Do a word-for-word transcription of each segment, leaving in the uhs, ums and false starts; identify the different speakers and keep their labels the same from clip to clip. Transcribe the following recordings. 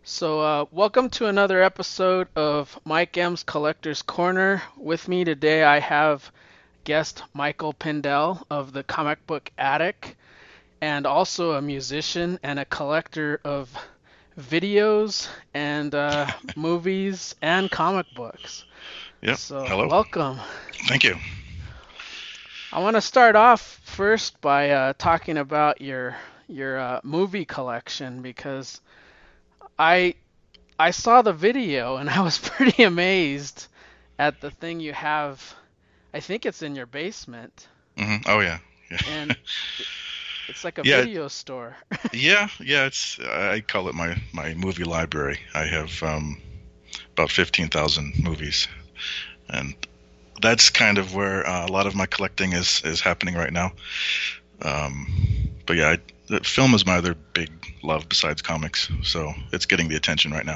Speaker 1: So, uh, welcome to another episode of Mike M's Collector's Corner. With me today, I have guest Michael Pindell of the Comic Book Attic, and also a musician and a collector of videos and uh, movies and comic books.
Speaker 2: Yep.
Speaker 1: So,
Speaker 2: Hello.
Speaker 1: welcome.
Speaker 2: Thank you.
Speaker 1: I want to start off first by uh, talking about your your uh, movie collection because I I saw the video and I was pretty amazed at the thing you have. I think it's in your basement,
Speaker 2: hmm Oh yeah. Yeah.
Speaker 1: and it's like a
Speaker 2: Yeah.
Speaker 1: video store.
Speaker 2: Yeah. Yeah. It's I call it my my movie library. I have um, about fifteen thousand movies, and that's kind of where uh, a lot of my collecting is is happening right now. Um, but yeah, I, the film is my other big love besides comics, so it's getting the attention right now.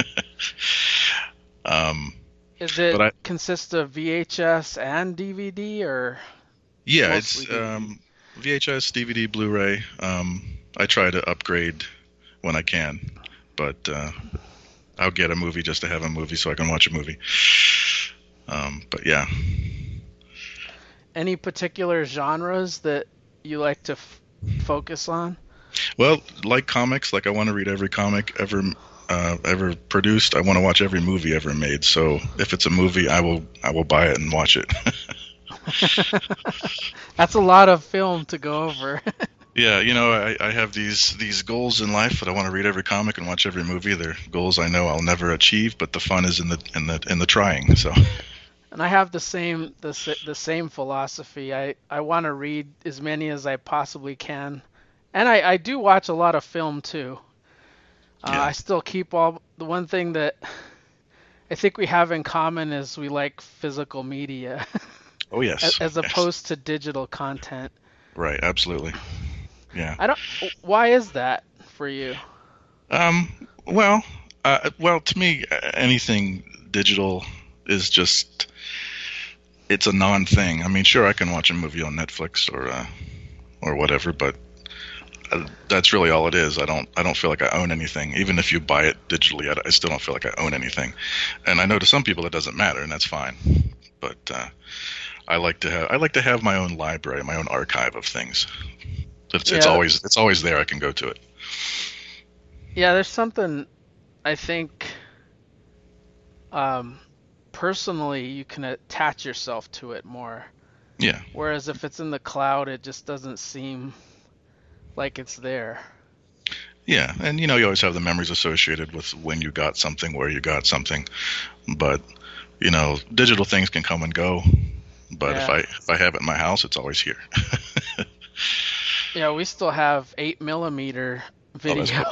Speaker 2: um,
Speaker 1: Is it
Speaker 2: but I
Speaker 1: consist of V H S and D V D or
Speaker 2: yeah,
Speaker 1: mostly
Speaker 2: it's
Speaker 1: D V D?
Speaker 2: um, V H S, D V D, Blu-ray. Um, I try to upgrade when I can, but uh, I'll get a movie just to have a movie so I can watch a movie. Um, but yeah,
Speaker 1: Any particular genres that you like to f focus on?
Speaker 2: well, like comics, like I want to read every comic ever uh, ever produced. I want to watch every movie ever made. So if it's a movie, I will I will buy it and watch it.
Speaker 1: That's a lot of film to go over.
Speaker 2: Yeah, you know, I, I have these these goals in life that I want to read every comic and watch every movie. They're goals I know I'll never achieve, but the fun is in the in the in the trying. So
Speaker 1: And I have the same the s- the same philosophy. I I want to read as many as I possibly can, and I I do watch a lot of film too. Uh,
Speaker 2: yeah.
Speaker 1: I still keep all the one thing that I think we have in common is we like physical media
Speaker 2: Oh
Speaker 1: a-
Speaker 2: yes,
Speaker 1: as
Speaker 2: yes,
Speaker 1: opposed to digital content.
Speaker 2: right, absolutely. Yeah.
Speaker 1: I don't. Why is that for you?
Speaker 2: Um. Well. Uh. Well, to me, anything digital is just it's a non-thing. I mean, sure, I can watch a movie on Netflix or uh, or whatever, but uh, that's really all it is. I don't I don't feel like I own anything. Even if you buy it digitally, I, I still don't feel like I own anything. And I know to some people it doesn't matter, and that's fine. But uh, I like to have I like to have my own library, my own archive of things. It's it's
Speaker 1: Yeah,
Speaker 2: always it's always there. I can go to it.
Speaker 1: yeah. There's something I think um, personally you can attach yourself to it more.
Speaker 2: Yeah.
Speaker 1: Whereas if it's in the cloud, it just doesn't seem like it's there.
Speaker 2: Yeah, and you know you always have the memories associated with when you got something, where you got something, but you know digital things can come and go. But if
Speaker 1: Yeah.
Speaker 2: I if I have it in my house, it's always here.
Speaker 1: Yeah, we still have eight millimeter
Speaker 2: Oh, that's
Speaker 1: video.
Speaker 2: cool.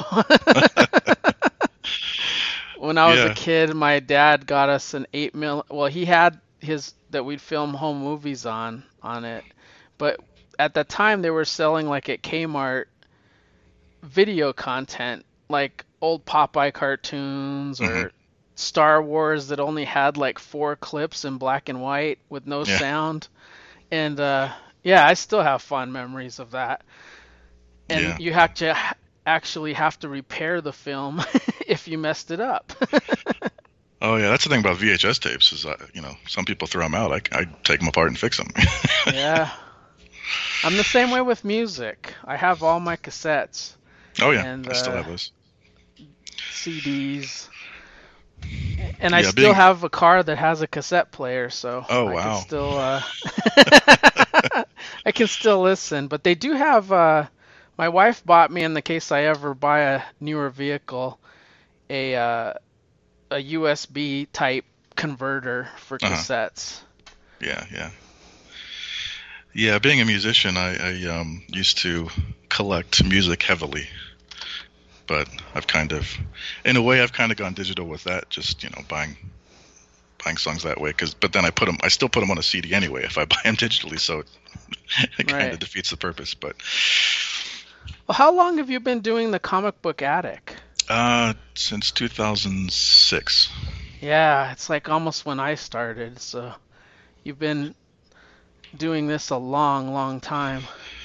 Speaker 1: When I was a
Speaker 2: Yeah.
Speaker 1: kid, my dad got us an eight mil. Well, he had his that we'd film home movies on on it, but at the time they were selling like at Kmart video content, like old Popeye cartoons
Speaker 2: hmm
Speaker 1: or Star Wars that only had like four clips in black and white with no
Speaker 2: Yeah.
Speaker 1: sound. And uh, yeah, I still have fond memories of that. And
Speaker 2: Yeah.
Speaker 1: you have to actually have to repair the film if you messed it up.
Speaker 2: Oh yeah, that's the thing about V H S tapes is uh, you know some people throw them out. I I take them apart and fix them.
Speaker 1: Yeah, I'm the same way with music. I have all my cassettes
Speaker 2: Oh yeah,
Speaker 1: and
Speaker 2: I still
Speaker 1: uh,
Speaker 2: have those.
Speaker 1: C Ds, and I
Speaker 2: Yeah,
Speaker 1: still
Speaker 2: being.
Speaker 1: have a car that has a cassette player, so
Speaker 2: Oh
Speaker 1: I can
Speaker 2: wow.
Speaker 1: still uh, I can still listen. But they do have. Uh, my wife bought me in the case I ever buy a newer vehicle a uh, a U S B type converter for
Speaker 2: Uh huh.
Speaker 1: cassettes.
Speaker 2: Yeah, yeah, yeah. Being a musician, I, I um used to collect music heavily, but I've kind of, in a way, I've kind of gone digital with that. Just you know, buying buying songs that way. Cause, but then I put them, I still put them on a C D anyway if I buy them digitally, so it, it kind
Speaker 1: Right.
Speaker 2: of defeats the purpose. But
Speaker 1: Well, how long have you been doing the comic book attic?
Speaker 2: uh, since two thousand six.
Speaker 1: Yeah, it's like almost when I started, so you've been doing this a long, long time.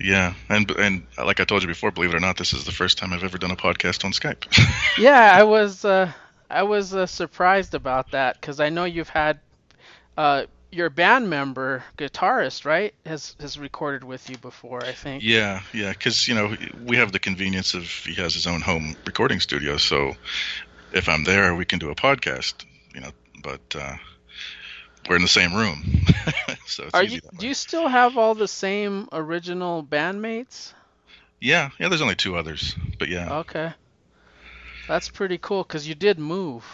Speaker 2: Yeah, and and like I told you before, believe it or not, this is the first time I've ever done a podcast on Skype.
Speaker 1: Yeah, I was uh, I was uh, surprised about that because I know you've had uh, your band member, guitarist, right, has has recorded with you before, I think.
Speaker 2: Yeah, yeah, because you know we have the convenience of he has his own home recording studio, so if I'm there, we can do a podcast. You know, but uh, we're in the same room, so it's
Speaker 1: Are
Speaker 2: easy
Speaker 1: you
Speaker 2: that
Speaker 1: do
Speaker 2: way.
Speaker 1: you still have all the same original bandmates?
Speaker 2: Yeah, yeah. There's only two others, but yeah,
Speaker 1: Okay, that's pretty cool because you did move.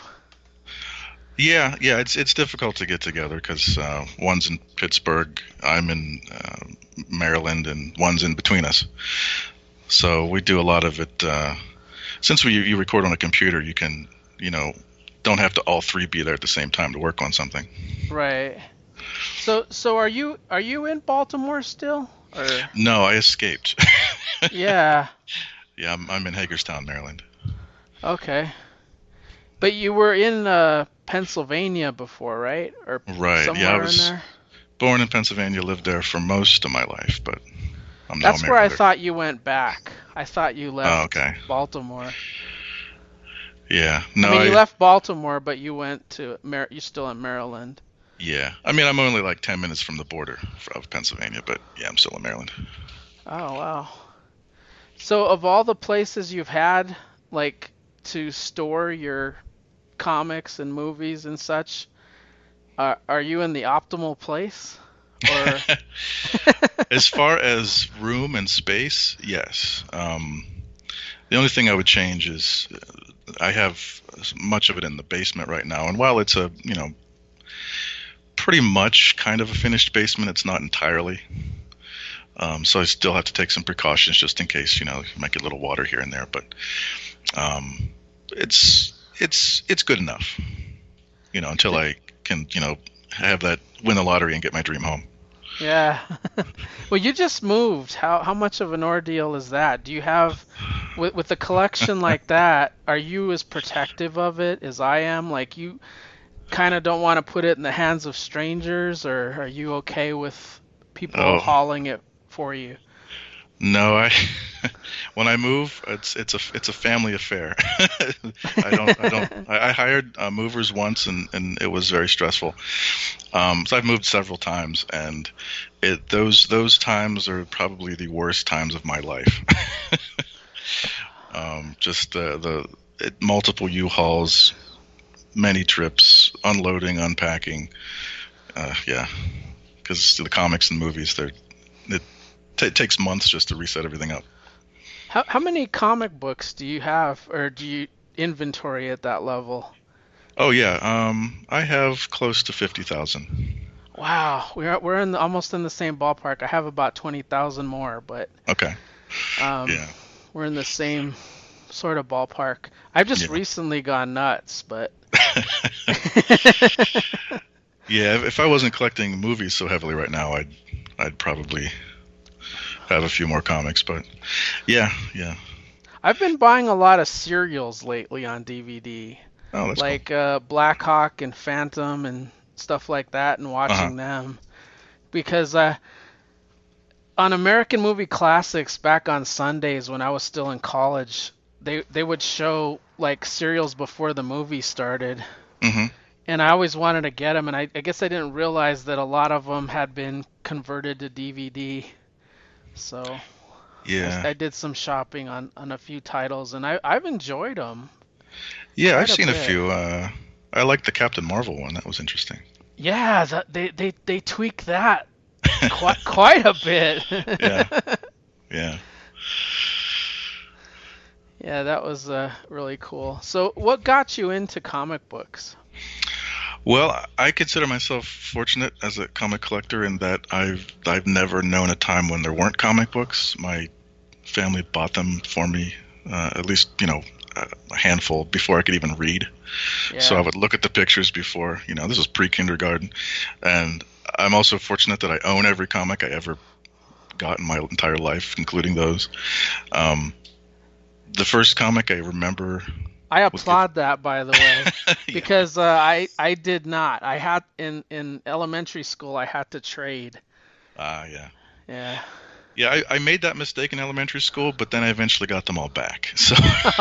Speaker 2: yeah, yeah. It's it's difficult to get together because uh, one's in Pittsburgh, I'm in uh, Maryland, and one's in between us. So we do a lot of it. Uh, since we you record on a computer, you can you know don't have to all three be there at the same time to work on something.
Speaker 1: Right. So so are you are you in Baltimore still? Or
Speaker 2: No, I escaped.
Speaker 1: yeah.
Speaker 2: Yeah, I'm, I'm in Hagerstown, Maryland.
Speaker 1: Okay. But you were in uh, Pennsylvania before, right? Or
Speaker 2: Right. Yeah, I
Speaker 1: somewhere in
Speaker 2: was
Speaker 1: there?
Speaker 2: born in Pennsylvania, lived there for most of my life, but I'm now
Speaker 1: That's where I
Speaker 2: married there.
Speaker 1: thought you went back. I thought you
Speaker 2: Oh,
Speaker 1: left
Speaker 2: okay.
Speaker 1: Baltimore.
Speaker 2: Yeah.
Speaker 1: I
Speaker 2: No,
Speaker 1: mean, you
Speaker 2: I.
Speaker 1: left Baltimore, but you went to Mar- you're still in Maryland.
Speaker 2: Yeah. I mean, I'm only like ten minutes from the border of Pennsylvania, but yeah, I'm still in Maryland.
Speaker 1: Oh, wow. So of all the places you've had, like, to store your comics and movies and such, are are you in the optimal place? Or
Speaker 2: As far as room and space, yes. Um, the only thing I would change is uh, I have much of it in the basement right now, and while it's a you know pretty much kind of a finished basement, it's not entirely. Um, so I still have to take some precautions just in case you know you might get a little water here and there, but um, it's it's it's good enough, you know, until I can you know have that win the lottery and get my dream home.
Speaker 1: yeah. Well, you just moved. How how much of an ordeal is that? Do you have with with a collection like that, are you as protective of it as I am? Like you kind of don't want to put it in the hands of strangers, or are you okay with people
Speaker 2: Oh
Speaker 1: hauling it for you?
Speaker 2: no, I when I move, it's it's a it's a family affair. I don't I don't I, I hired uh, movers once and and it was very stressful. Um, so I've moved several times, and it those those times are probably the worst times of my life. um, just uh, the it, multiple U-Hauls, many trips, unloading, unpacking. Uh, yeah, because the comics and movies, they're it t- takes months just to reset everything up.
Speaker 1: How how many comic books do you have, or do you inventory at that level?
Speaker 2: Oh yeah, um, I have close to fifty thousand.
Speaker 1: Wow, we're we're in the, almost in the same ballpark. I have about twenty thousand more, but
Speaker 2: Okay,
Speaker 1: um,
Speaker 2: yeah,
Speaker 1: we're in the same sort of ballpark. I've just
Speaker 2: yeah,
Speaker 1: recently gone nuts, but
Speaker 2: yeah. If, if I wasn't collecting movies so heavily right now, I'd I'd probably have a few more comics. But yeah, yeah.
Speaker 1: I've been buying a lot of serials lately on D V D,
Speaker 2: Oh, that's cool.
Speaker 1: like uh, Black Hawk and Phantom and stuff like that, and
Speaker 2: Uh huh.
Speaker 1: watching them because uh, on American Movie Classics back on Sundays when I was still in college, they they would show like serials before the movie started,
Speaker 2: Mhm.
Speaker 1: and I always wanted to get them, and I, I guess I didn't realize that a lot of them had been converted to D V D. So I,
Speaker 2: Yeah.
Speaker 1: I did some shopping on, on a few titles, and I, I've enjoyed them
Speaker 2: Yeah, I've
Speaker 1: quite a
Speaker 2: seen a
Speaker 1: bit.
Speaker 2: few. Uh, I like the Captain Marvel one. That was interesting.
Speaker 1: Yeah, that, they, they, they tweak that quite quite a bit.
Speaker 2: Yeah, yeah.
Speaker 1: Yeah, that was uh, really cool. So, what got you into comic books?
Speaker 2: Well, I consider myself fortunate as a comic collector in that I've I've never known a time when there weren't comic books. My family bought them for me, uh, at least you know a handful before I could even read. So I
Speaker 1: Yeah.
Speaker 2: would look at the pictures before, you know, this was pre-kindergarten, and I'm also fortunate that I own every comic I ever got in my entire life, including those. Um, the first comic I remember
Speaker 1: I
Speaker 2: was given.
Speaker 1: applaud that, by the way,
Speaker 2: Yeah.
Speaker 1: because uh, I I did not. I had in in elementary school I had to trade.
Speaker 2: Ah, yeah.
Speaker 1: Yeah.
Speaker 2: Yeah, I, I made that mistake in elementary school, but then I eventually got them all back. So,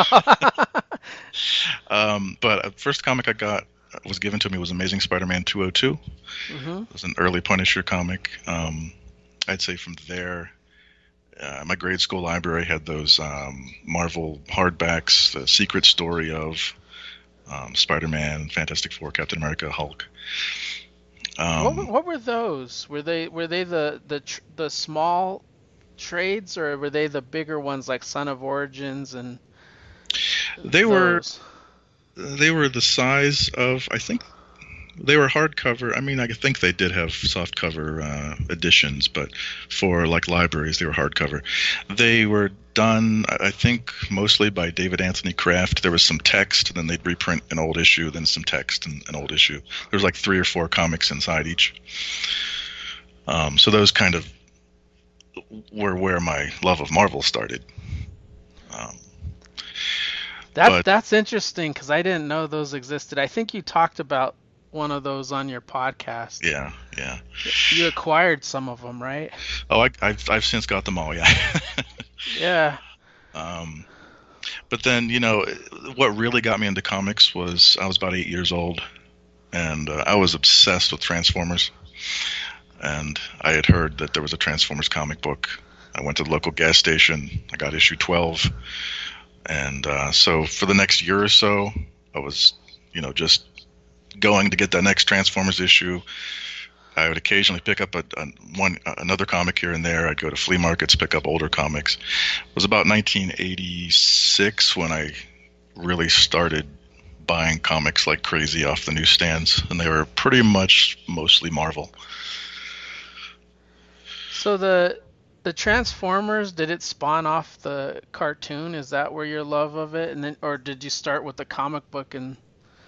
Speaker 2: um, but uh, first comic I got uh, was given to me was Amazing Spider-Man two oh two.
Speaker 1: Mm-hmm.
Speaker 2: It was an early Punisher comic. Um, I'd say from there, uh, my grade school library had those um, Marvel hardbacks, the Secret Story of um, Spider-Man, Fantastic Four, Captain America, Hulk.
Speaker 1: What were-
Speaker 2: Um,
Speaker 1: what were those? Were they were they the the tr- the small trades, or were they the bigger ones like Son of Origins and
Speaker 2: they were
Speaker 1: those?
Speaker 2: they were the size of, I think they were hardcover. I mean, I think they did have softcover uh, editions, but for like libraries, they were hardcover. They were done, I think, mostly by David Anthony Kraft. There was some text, and then they'd reprint an old issue, then some text and an old issue. There was like three or four comics inside each. Um, so those kind of were where my love of Marvel started. Um,
Speaker 1: That
Speaker 2: but
Speaker 1: that's interesting because I didn't know those existed. I think you talked about one of those on your podcast.
Speaker 2: yeah, yeah.
Speaker 1: You acquired some of them, right?
Speaker 2: Oh, I, I've I've since got them all. Yeah.
Speaker 1: Yeah.
Speaker 2: um, But then, you know, what really got me into comics was I was about eight years old, and uh, I was obsessed with Transformers. And I had heard that there was a Transformers comic book. I went to the local gas station. I got issue twelve. And uh, so for the next year or so, I was, you know, just going to get that next Transformers issue. I would occasionally pick up a, a one another comic here and there. I'd go to flea markets, pick up older comics. It was about nineteen eighty-six when I really started buying comics like crazy off the newsstands, and they were pretty much mostly Marvel.
Speaker 1: So the the Transformers, did it spawn off the cartoon? Is that where your love of it, and then, or did you start with the comic book and?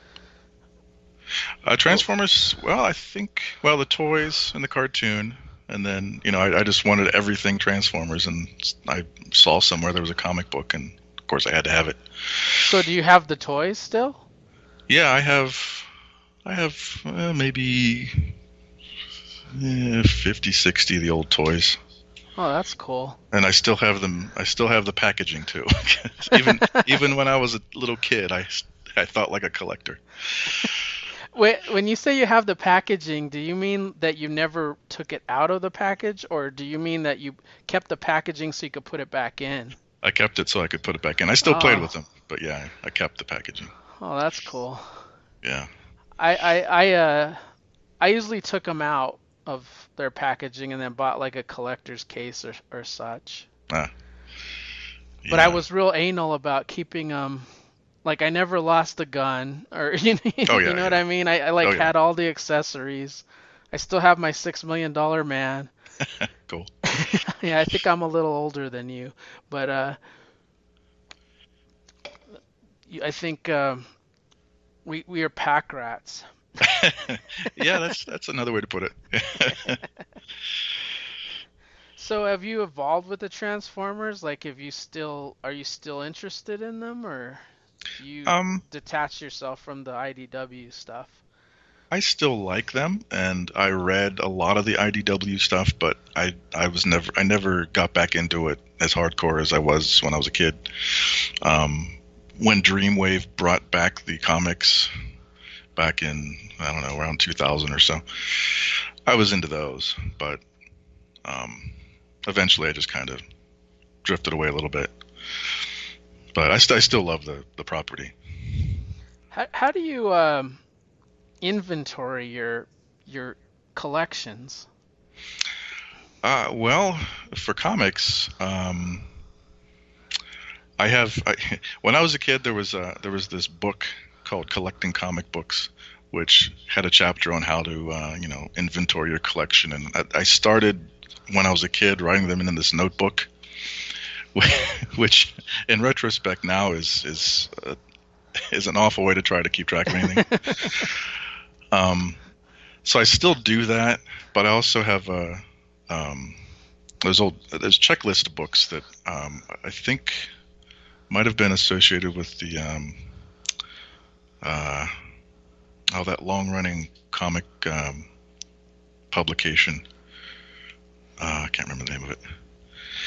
Speaker 2: Uh, Transformers, well, I think, well, the toys and the cartoon, and then, you know, I, I just wanted everything Transformers, and I saw somewhere there was a comic book, and of course I had to have it.
Speaker 1: So do you have the toys still?
Speaker 2: Yeah, I have, I have uh, maybe eh, fifty, sixty of the old toys.
Speaker 1: Oh, that's cool.
Speaker 2: And I still have them. I still have the packaging too. even even when I was a little kid, I I thought like a collector.
Speaker 1: Wait, when you say you have the packaging, do you mean that you never took it out of the package, or do you mean that you kept the packaging so you could put it back in?
Speaker 2: I kept it so I could put it back in. I still played
Speaker 1: Oh,
Speaker 2: with them, but yeah, I kept the packaging.
Speaker 1: oh, that's cool.
Speaker 2: Yeah.
Speaker 1: I I I uh I usually took them out of their packaging and then bought like a collector's case or or such.
Speaker 2: Ah,
Speaker 1: But I
Speaker 2: yeah.
Speaker 1: was real anal about keeping them. Like I never lost a gun, or you know,
Speaker 2: Oh
Speaker 1: you
Speaker 2: yeah,
Speaker 1: know what
Speaker 2: yeah.
Speaker 1: I mean. I, I like
Speaker 2: Oh yeah.
Speaker 1: had all the accessories. I still have my six million dollar man.
Speaker 2: Cool.
Speaker 1: Yeah, I think I'm a little older than you, but uh, you- I think um, we we are pack rats.
Speaker 2: Yeah, that's that's another way to put it.
Speaker 1: So have you evolved with the Transformers? Like, have you still are you still interested in them, or you
Speaker 2: um,
Speaker 1: detach yourself from the I D W stuff?
Speaker 2: I still like them, and I read a lot of the I D W stuff, but I I was never I never got back into it as hardcore as I was when I was a kid. Um, when Dreamwave brought back the comics back in, I don't know, around two thousand or so, I was into those, but um, eventually I just kind of drifted away a little bit. But I, st- I still love the, the property.
Speaker 1: How how do you um, inventory your your collections?
Speaker 2: Uh, well, for comics, um, I have. I, when I was a kid, there was a, there was this book called Collecting Comic Books, which had a chapter on how to uh, you know inventory your collection, and I, I started when I was a kid writing them in this notebook, which in retrospect now is is uh, is an awful way to try to keep track of anything. um, so I still do that, but I also have a um, there's old there's checklist books that um, I think might have been associated with the um, uh, oh that long running comic um, publication. Uh, I can't remember the name of it.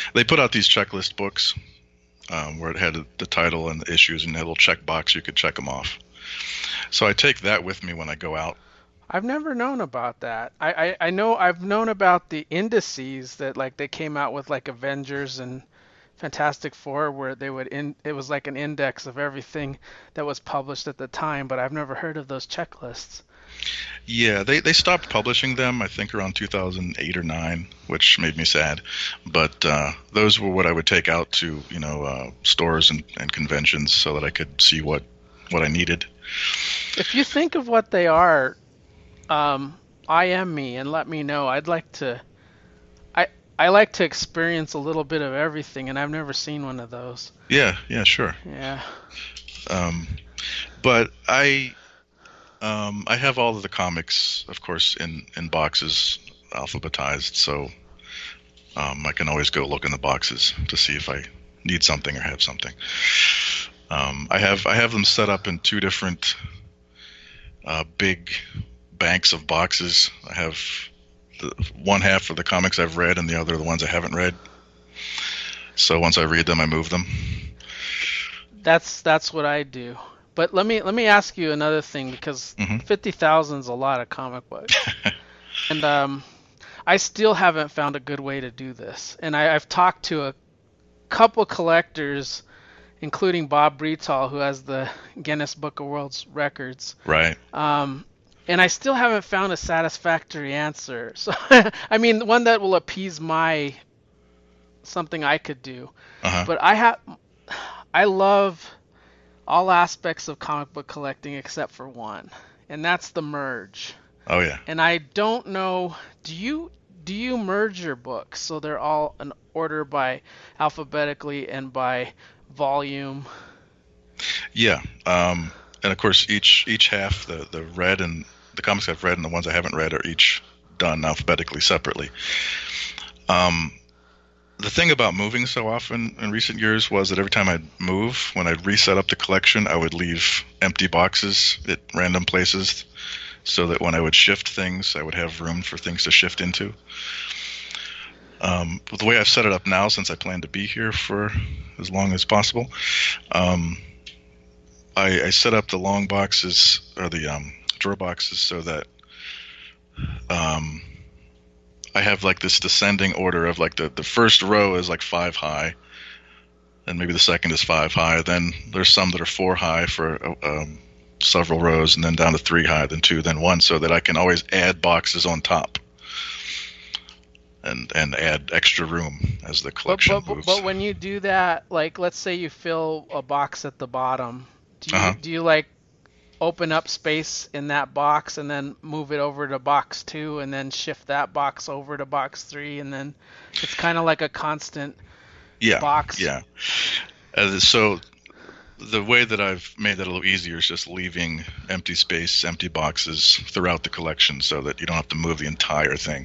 Speaker 2: They put out these checklist books um, where it had the title and the issues and a little check box. You could check them off. So I take that with me when I go out.
Speaker 1: I've never known about that. I, I, I know I've known about the indices that like they came out with like Avengers and Fantastic Four where they would in it was like an index of everything that was published at the time, but I've never heard of those checklists.
Speaker 2: Yeah, they, they stopped publishing them, I think, around two thousand eight or nine, which made me sad. But uh, those were what I would take out to, you know, uh, stores and, and conventions so that I could see what, what I needed.
Speaker 1: If you think of what they are, um, I M me and let me know. I'd like to. I I like to experience a little bit of everything, and I've never seen one of those.
Speaker 2: Yeah, yeah, sure.
Speaker 1: Yeah.
Speaker 2: Um, but I um, I have all of the comics, of course, in, in boxes, alphabetized, so um, I can always go look in the boxes to see if I need something or have something. Um, I have I have them set up in two different uh, big banks of boxes. I have the one half of the comics I've read and the other the ones I haven't read. So once I read them, I move them.
Speaker 1: That's that's what I do. But let me let me ask you another thing because
Speaker 2: mm-hmm.
Speaker 1: fifty thousand is a lot of comic books, and um, I still haven't found a good way to do this. And I, I've talked to a couple collectors, including Bob Bretal, who has the Guinness Book of World Records.
Speaker 2: Right.
Speaker 1: Um, and I still haven't found a satisfactory answer. So I mean, one that will appease my something I could do.
Speaker 2: Uh-huh.
Speaker 1: But I have, I love all aspects of comic book collecting except for one, and that's the merge.
Speaker 2: Oh yeah.
Speaker 1: And I don't know, do you do you merge your books so they're all in order by alphabetically and by volume?
Speaker 2: Yeah. Um, and of course each each half, the the read and the comics I've read and the ones I haven't read are each done alphabetically separately. Um, the thing about moving so often in recent years was that every time I'd move, when I'd reset up the collection, I would leave empty boxes at random places so that when I would shift things, I would have room for things to shift into. Um, but the way I've set it up now, since I plan to be here for as long as possible, um, I, I set up the long boxes, or the um, drawer boxes, so that um, I have like this descending order of like the, the first row is like five high, and maybe the second is five high. Then there's some that are four high for um, several rows, and then down to three high, then two, then one, so that I can always add boxes on top and and add extra room as the collection
Speaker 1: but, but,
Speaker 2: moves.
Speaker 1: But when you do that, like let's say you fill a box at the bottom, do you
Speaker 2: uh-huh.
Speaker 1: do you like open up space in that box and then move it over to box two and then shift that box over to box three, and then it's kind of like a constant
Speaker 2: yeah,
Speaker 1: box?
Speaker 2: Yeah. Uh, so the way that I've made that a little easier is just leaving empty space, empty boxes throughout the collection so that you don't have to move the entire thing.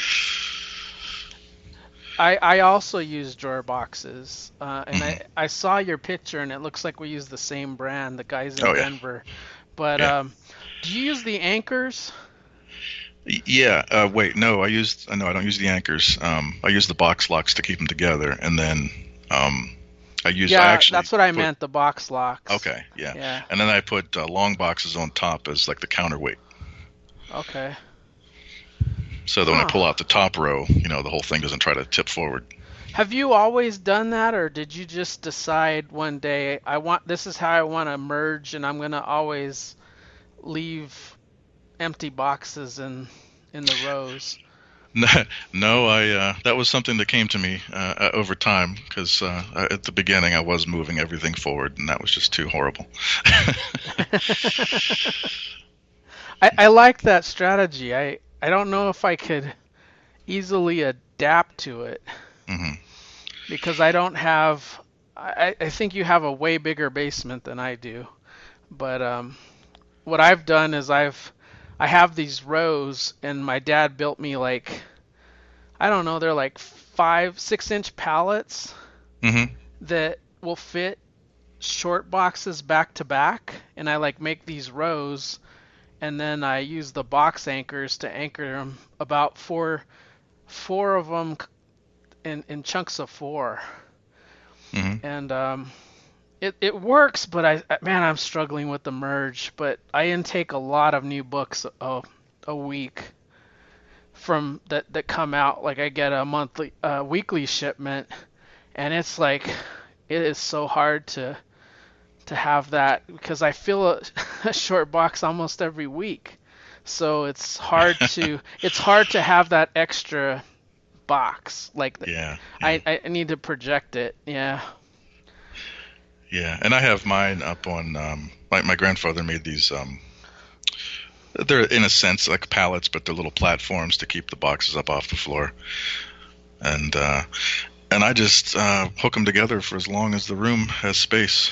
Speaker 1: I, I also use drawer boxes, uh, and
Speaker 2: mm-hmm.
Speaker 1: I, I saw your picture, and it looks like we use the same brand, the guys in
Speaker 2: oh,
Speaker 1: Denver. Yeah. But
Speaker 2: yeah.
Speaker 1: um, do you use the anchors?
Speaker 2: Yeah. Uh, wait, no, I used. No, I don't use the anchors. Um, I use the box locks to keep them together, and then um, I use.
Speaker 1: Yeah,
Speaker 2: I actually
Speaker 1: that's what I
Speaker 2: put,
Speaker 1: meant. The box locks.
Speaker 2: Okay. Yeah.
Speaker 1: Yeah.
Speaker 2: And then I put uh, long boxes on top as like the counterweight.
Speaker 1: Okay.
Speaker 2: So that when I pull out the top row, you know, the whole thing doesn't try to tip forward.
Speaker 1: Have you always done that, or did you just decide one day, I want this is how I want to merge, and I'm gonna always leave empty boxes in in the rows?
Speaker 2: No, no I uh, that was something that came to me uh, over time because uh, at the beginning I was moving everything forward, and that was just too horrible.
Speaker 1: I, I like that strategy. I I don't know if I could easily adapt to it.
Speaker 2: Mm-hmm.
Speaker 1: Because I don't have, I, I think you have a way bigger basement than I do. But um, what I've done is I've, I have these rows, and my dad built me like, I don't know, they're like five, six inch pallets
Speaker 2: mm-hmm.
Speaker 1: that will fit short boxes back to back. And I like make these rows, and then I use the box anchors to anchor them, about four, four of them in, in chunks of four,
Speaker 2: Hmm.
Speaker 1: and um, it it works. But I man, I'm struggling with the merge. But I intake a lot of new books a a week from that that come out. Like I get a monthly, uh, weekly shipment, and it's like it is so hard to to have that because I fill a, a short box almost every week. So it's hard to it's hard to have that extra box. Like
Speaker 2: Yeah, yeah,
Speaker 1: I I need to project it. Yeah.
Speaker 2: yeah. And I have mine up on. Um, my my grandfather made these. Um, they're in a sense like pallets, but they're little platforms to keep the boxes up off the floor. And uh, and I just uh, hook them together for as long as the room has space.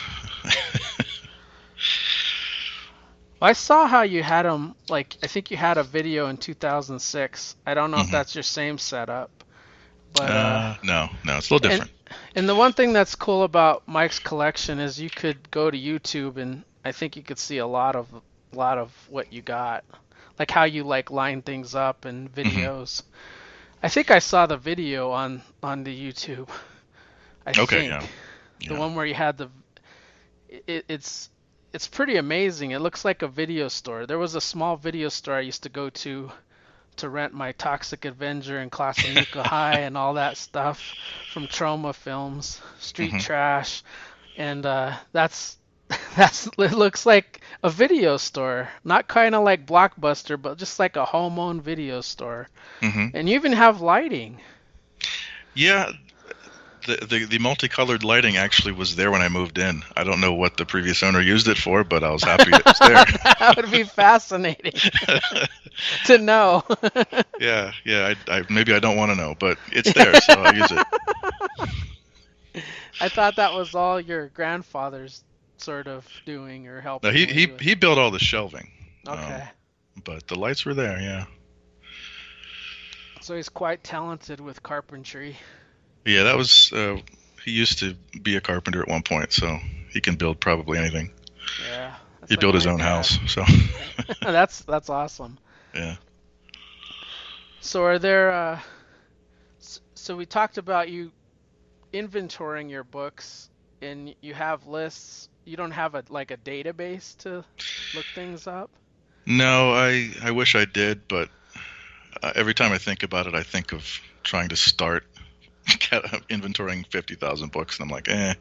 Speaker 1: I saw how you had them. Like I think you had a video in two thousand six. I don't know if
Speaker 2: Hmm.
Speaker 1: that's your same setup, but uh,
Speaker 2: Uh, no, no, it's a little
Speaker 1: and
Speaker 2: different.
Speaker 1: and the one thing that's cool about Mike's collection is you could go to YouTube and I think you could see a lot of a lot of what you got, like how you like line things up and
Speaker 2: Hmm.
Speaker 1: videos. I think I saw the video on on the YouTube. I
Speaker 2: Okay,
Speaker 1: think
Speaker 2: yeah,
Speaker 1: the
Speaker 2: yeah.
Speaker 1: one where you had the it, it's it's pretty amazing. It looks like a video store. There was a small video store I used to go to to rent my Toxic Avenger and Class of Nuka High and all that stuff from Troma Films, Street
Speaker 2: Hmm.
Speaker 1: Trash, and uh, that's that's it looks like a video store, not kind of like Blockbuster, but just like a home-owned video store.
Speaker 2: Hmm.
Speaker 1: And you even have lighting.
Speaker 2: Yeah, the, the the multicolored lighting actually was there when I moved in. I don't know what the previous owner used it for, but I was happy it was
Speaker 1: That would be fascinating
Speaker 2: there.
Speaker 1: to know.
Speaker 2: Yeah, yeah. I, I maybe I don't want to know, but it's there, so I use it.
Speaker 1: I thought that was all your grandfather's sort of doing or
Speaker 2: No,
Speaker 1: helping
Speaker 2: he
Speaker 1: you
Speaker 2: he
Speaker 1: with.
Speaker 2: he built all the shelving, um,
Speaker 1: Okay.
Speaker 2: but the lights were there. Yeah,
Speaker 1: So he's quite talented with carpentry.
Speaker 2: yeah. That was uh, he used to be a carpenter at one point, so he can build probably anything.
Speaker 1: Yeah,
Speaker 2: He
Speaker 1: that's like
Speaker 2: built his
Speaker 1: my
Speaker 2: own
Speaker 1: dad.
Speaker 2: house, so
Speaker 1: That's that's awesome.
Speaker 2: yeah.
Speaker 1: So are there uh s- so we talked about you inventorying your books and you have lists. You don't have a like a database to look things up?
Speaker 2: No, I I wish I did, but uh, every time I think about it, I think of trying to start inventorying fifty thousand books, and I'm like, eh.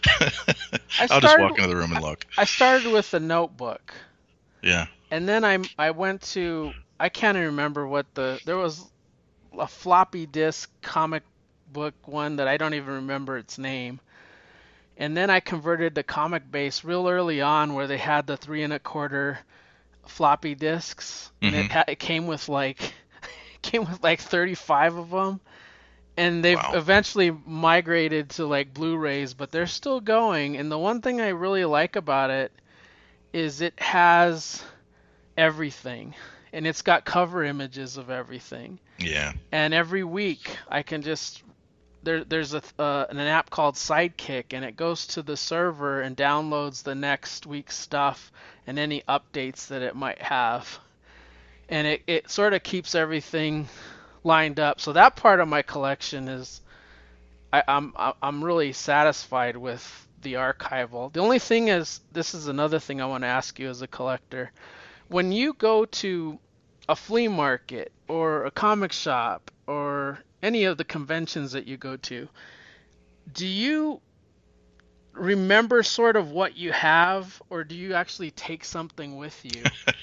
Speaker 1: I
Speaker 2: I'll just
Speaker 1: started
Speaker 2: walk into the room
Speaker 1: I
Speaker 2: and look.
Speaker 1: I started with a notebook.
Speaker 2: Yeah.
Speaker 1: And then I I went to I can't even remember what the there was a floppy disk comic book one that I don't even remember its name. And then I converted to Comic Base real early on where they had the three and a quarter floppy disks and it
Speaker 2: Hmm.
Speaker 1: ha- it came with like it came with like thirty-five of them and they've
Speaker 2: Wow.
Speaker 1: eventually migrated to like Blu-rays but they're still going and the one thing I really like about it is it has everything and it's got cover images of everything
Speaker 2: Yeah.
Speaker 1: and every week I can just there there's a uh, an app called Sidekick and it goes to the server and downloads the next week's stuff and any updates that it might have and it, it sort of keeps everything lined up so that part of my collection is I, I'm I'm really satisfied with the archival. The only thing is this is another thing I want to ask you as a collector when you go to a flea market or a comic shop or any of the conventions that you go to, do you remember sort of what you have or do you actually take something with you?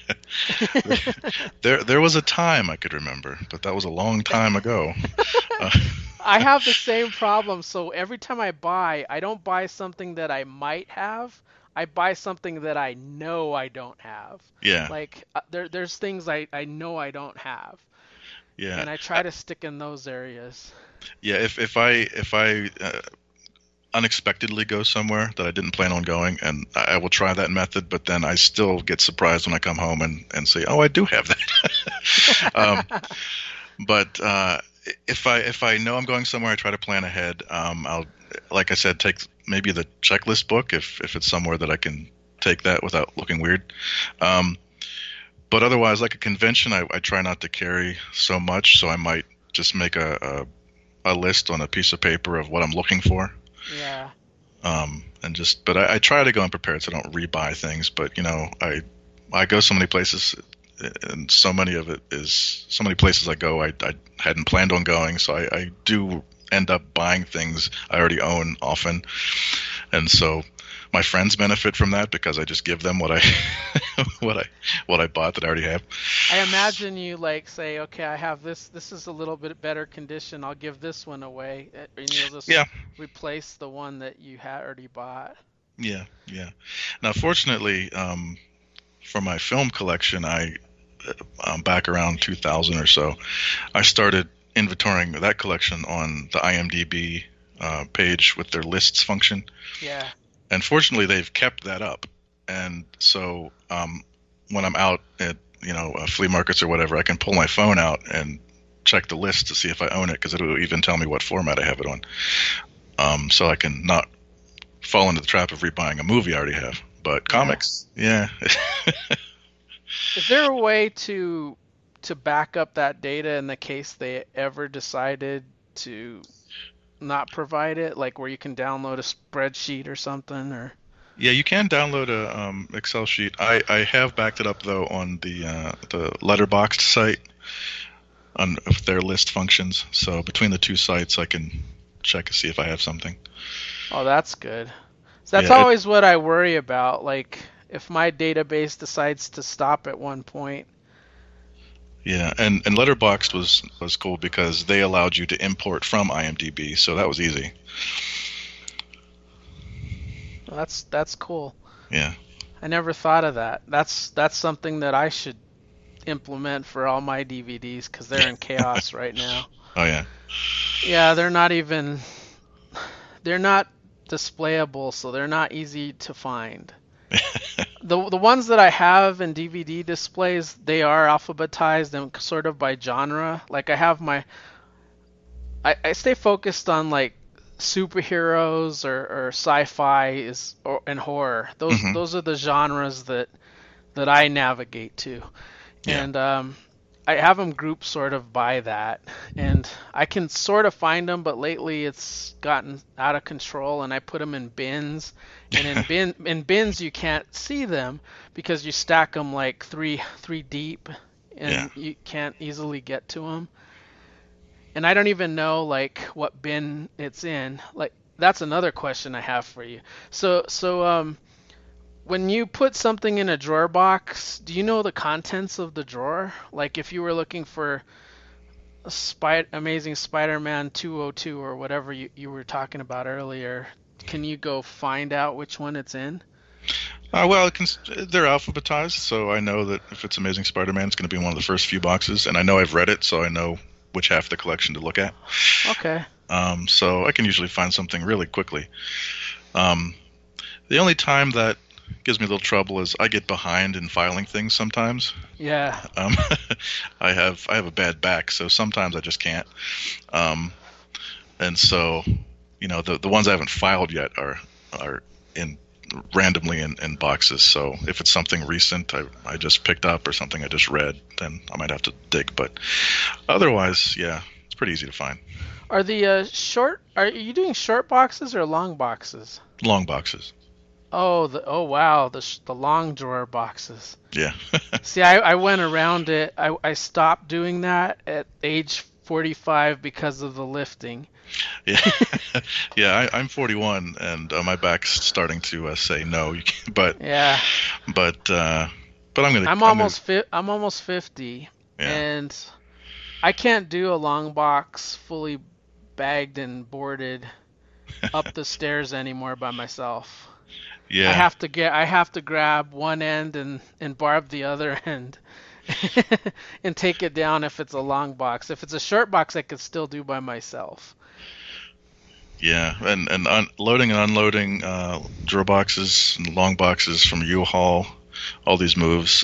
Speaker 2: There, there was a time I could remember, but that was a long time ago. Uh,
Speaker 1: I have the same problem. So every time I buy, I don't buy something that I might have. I buy something that I know I don't have.
Speaker 2: yeah,
Speaker 1: Like uh, there, there's things I, I know I don't have,
Speaker 2: yeah,
Speaker 1: and I try to stick in those areas.
Speaker 2: yeah. If if I if I uh, unexpectedly go somewhere that I didn't plan on going, and I, I will try that method, but then I still get surprised when I come home and and say, oh, I do have that. um, but uh, if I if I know I'm going somewhere, I try to plan ahead. Um, I'll, like I said, take maybe the checklist book if if it's somewhere that I can take that without looking weird. Um, but otherwise, like a convention, I, I try not to carry so much, so I might just make a, a a list on a piece of paper of what I'm looking for.
Speaker 1: Yeah.
Speaker 2: Um, and just, but I, I try to go unprepared so I don't rebuy things. But you know, I I go so many places, and so many of it is so many places I go I, I hadn't planned on going, so I, I do end up buying things I already own often, and so my friends benefit from that because I just give them what I what I what I bought that I already have.
Speaker 1: I imagine you like say, okay, I have this. This is a little bit better condition. I'll give this one away, uh, and you'll just
Speaker 2: Yeah,
Speaker 1: replace the one that you had already bought.
Speaker 2: yeah, yeah. Now, fortunately, um, for my film collection, I um, back around two thousand or so, I started inventorying that collection on the IMDb uh, page with their lists function.
Speaker 1: Yeah.
Speaker 2: And fortunately, they've kept that up. And so um, when I'm out at you know uh, flea markets or whatever, I can pull my phone out and check the list to see if I own it, because it'll even tell me what format I have it on. Um, so I can not fall into the trap of rebuying a movie I already have. But comics, yeah.
Speaker 1: Is there a way to to back up that data in the case they ever decided to not provide it, like where you can download a spreadsheet or something, or?
Speaker 2: Yeah, you can download a um, Excel sheet. I, I have backed it up though on the uh, the Letterboxd site on their list functions. So between the two sites, I can check to see if I have something.
Speaker 1: Oh, that's good. So that's
Speaker 2: Yeah, it,
Speaker 1: always what I worry about. Like if my database decides to stop at one point.
Speaker 2: yeah, and and Letterboxd was was cool because they allowed you to import from IMDb, so that was easy.
Speaker 1: Well, that's that's cool.
Speaker 2: Yeah.
Speaker 1: I never thought of that. That's that's something that I should implement for all my D V Ds because they're in chaos right now.
Speaker 2: Oh yeah.
Speaker 1: Yeah, they're not even they're not displayable, so they're not easy to find. The the ones that I have in D V D displays, they are alphabetized and sort of by genre. Like I have my I, I stay focused on like superheroes or, or sci-fi is or, and horror. Those
Speaker 2: hmm
Speaker 1: those are the genres that that I navigate to.
Speaker 2: Yeah.
Speaker 1: And um I have them grouped sort of by that, and I can sort of find them, but lately it's gotten out of control, and I put them in bins. And in bin in bins you can't see them because you stack them like three three deep, and
Speaker 2: Yeah.
Speaker 1: you can't easily get to them. And I don't even know like what bin it's in. Like that's another question I have for you. So so um when you put something in a drawer box, do you know the contents of the drawer? Like if you were looking for a Spy- Amazing Spider-Man two oh two or whatever you, you were talking about earlier, can you go find out which one it's in?
Speaker 2: Uh, well, it can, they're alphabetized, so I know that if it's Amazing Spider-Man, it's going to be in one of the first few boxes, and I know I've read it, so I know which half of the collection to look at.
Speaker 1: Okay.
Speaker 2: Um, so I can usually find something really quickly. Um, the only time that gives me a little trouble is I get behind in filing things sometimes.
Speaker 1: Yeah.
Speaker 2: Um, I have I have a bad back, so sometimes I just can't. Um, and so, you know, the the ones I haven't filed yet are are in randomly in, in boxes. So if it's something recent I, I just picked up or something I just read, then I might have to dig. But otherwise, yeah, it's pretty easy to find.
Speaker 1: Are the uh, short are you doing short boxes or long boxes?
Speaker 2: Long boxes.
Speaker 1: Oh, the oh wow, the sh- the long drawer boxes.
Speaker 2: Yeah.
Speaker 1: See, I, I went around it. I, I stopped doing that at age forty-five because of the lifting.
Speaker 2: Yeah, yeah. I, I'm forty-one, and uh, my back's starting to uh, say no. You can't, but
Speaker 1: Yeah,
Speaker 2: but uh, but I'm gonna.
Speaker 1: I'm
Speaker 2: I'm
Speaker 1: almost fi- I'm almost fifty,
Speaker 2: Gonna, yeah.
Speaker 1: and I can't do a long box fully bagged and boarded up the stairs anymore by myself.
Speaker 2: Yeah.
Speaker 1: I have to get I have to grab one end and and barb the other end. And take it down if it's a long box. If it's a short box, I could still do by myself.
Speaker 2: Yeah, and and un- loading and unloading uh, drawer boxes and long boxes from U-Haul, all these moves.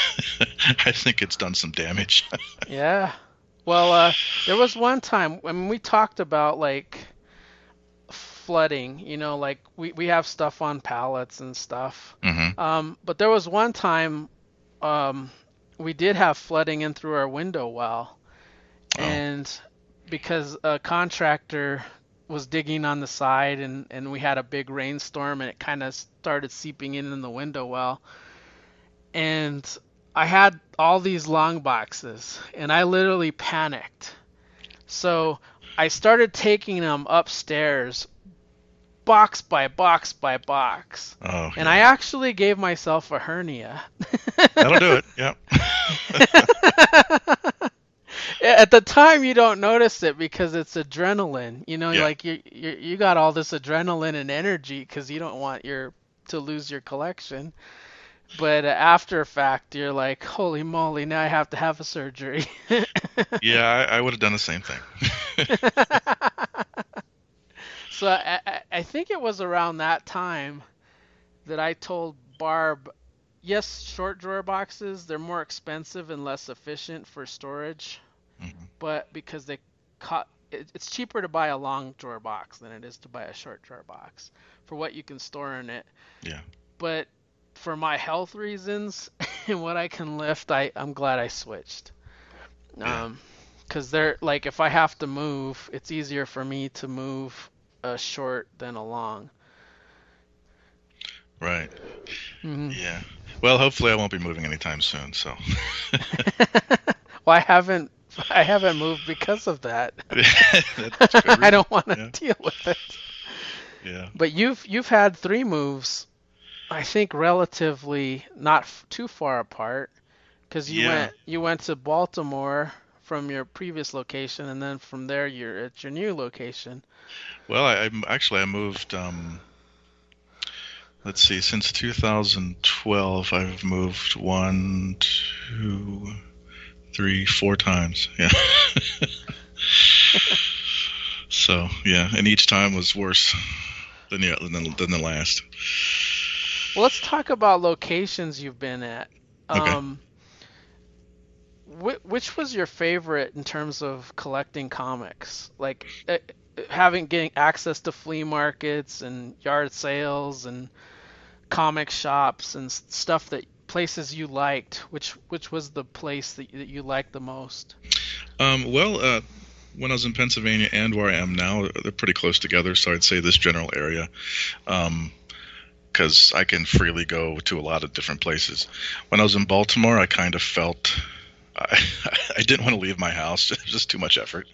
Speaker 2: I think it's done some damage.
Speaker 1: Yeah. Well, uh, there was one time I mean we talked about like flooding, you know, like we, we have stuff on pallets and stuff.
Speaker 2: hmm
Speaker 1: Um, but there was one time um, we did have flooding in through our window well,
Speaker 2: Oh.
Speaker 1: and because a contractor was digging on the side, and, and we had a big rainstorm, and it kind of started seeping in in the window well. And I had all these long boxes, and I literally panicked. So I started taking them upstairs, box by box by box.
Speaker 2: Oh,
Speaker 1: And I
Speaker 2: yeah.
Speaker 1: actually gave myself a hernia.
Speaker 2: That'll do it. Yep.
Speaker 1: At the time, you don't notice it because it's adrenaline. You know,
Speaker 2: Yeah.
Speaker 1: like you you you got all this adrenaline and energy because you don't want your to lose your collection. But uh, after fact, you're like, holy moly, now I have to have a surgery.
Speaker 2: Yeah, I, I would have done the same thing.
Speaker 1: So I, I I think it was around that time that I told Barb, yes, short drawer boxes, they're more expensive and less efficient for storage,
Speaker 2: Mhm.
Speaker 1: but because they cut, it, it's cheaper to buy a long drawer box than it is to buy a short drawer box for what you can store in it.
Speaker 2: Yeah.
Speaker 1: But for my health reasons and what I can lift, I, I'm glad I switched.
Speaker 2: Yeah.
Speaker 1: Um, because they're like, if I have to move, it's easier for me to move a short than a long.
Speaker 2: Right.
Speaker 1: Hmm.
Speaker 2: Yeah. Well, hopefully I won't be moving anytime soon, so.
Speaker 1: Well, I haven't, I haven't moved because of that.
Speaker 2: That's a good
Speaker 1: I
Speaker 2: reason.
Speaker 1: don't want to
Speaker 2: Yeah.
Speaker 1: deal with it.
Speaker 2: Yeah.
Speaker 1: But you've you've had three moves, I think, relatively not f- too far apart, because you
Speaker 2: Yeah.
Speaker 1: went you went to Baltimore from your previous location, and then from there you're at your new location.
Speaker 2: Well, I, I'm actually I moved. Um, let's see, since two thousand twelve, I've moved one, two, three, four times. Yeah. So yeah, and each time was worse than the than, than the last.
Speaker 1: Well, let's talk about locations you've been at.
Speaker 2: Okay.
Speaker 1: Um, wh- which was your favorite in terms of collecting comics? Like uh, having getting access to flea markets and yard sales and comic shops and s- stuff that places you liked. Which which was the place that, that you liked the most?
Speaker 2: Um, well, uh, when I was in Pennsylvania and where I am now, they're pretty close together. So I'd say this general area. Um, because I can freely go to a lot of different places. When I was in Baltimore, I kind of felt I, I didn't want to leave my house. It was just too much effort.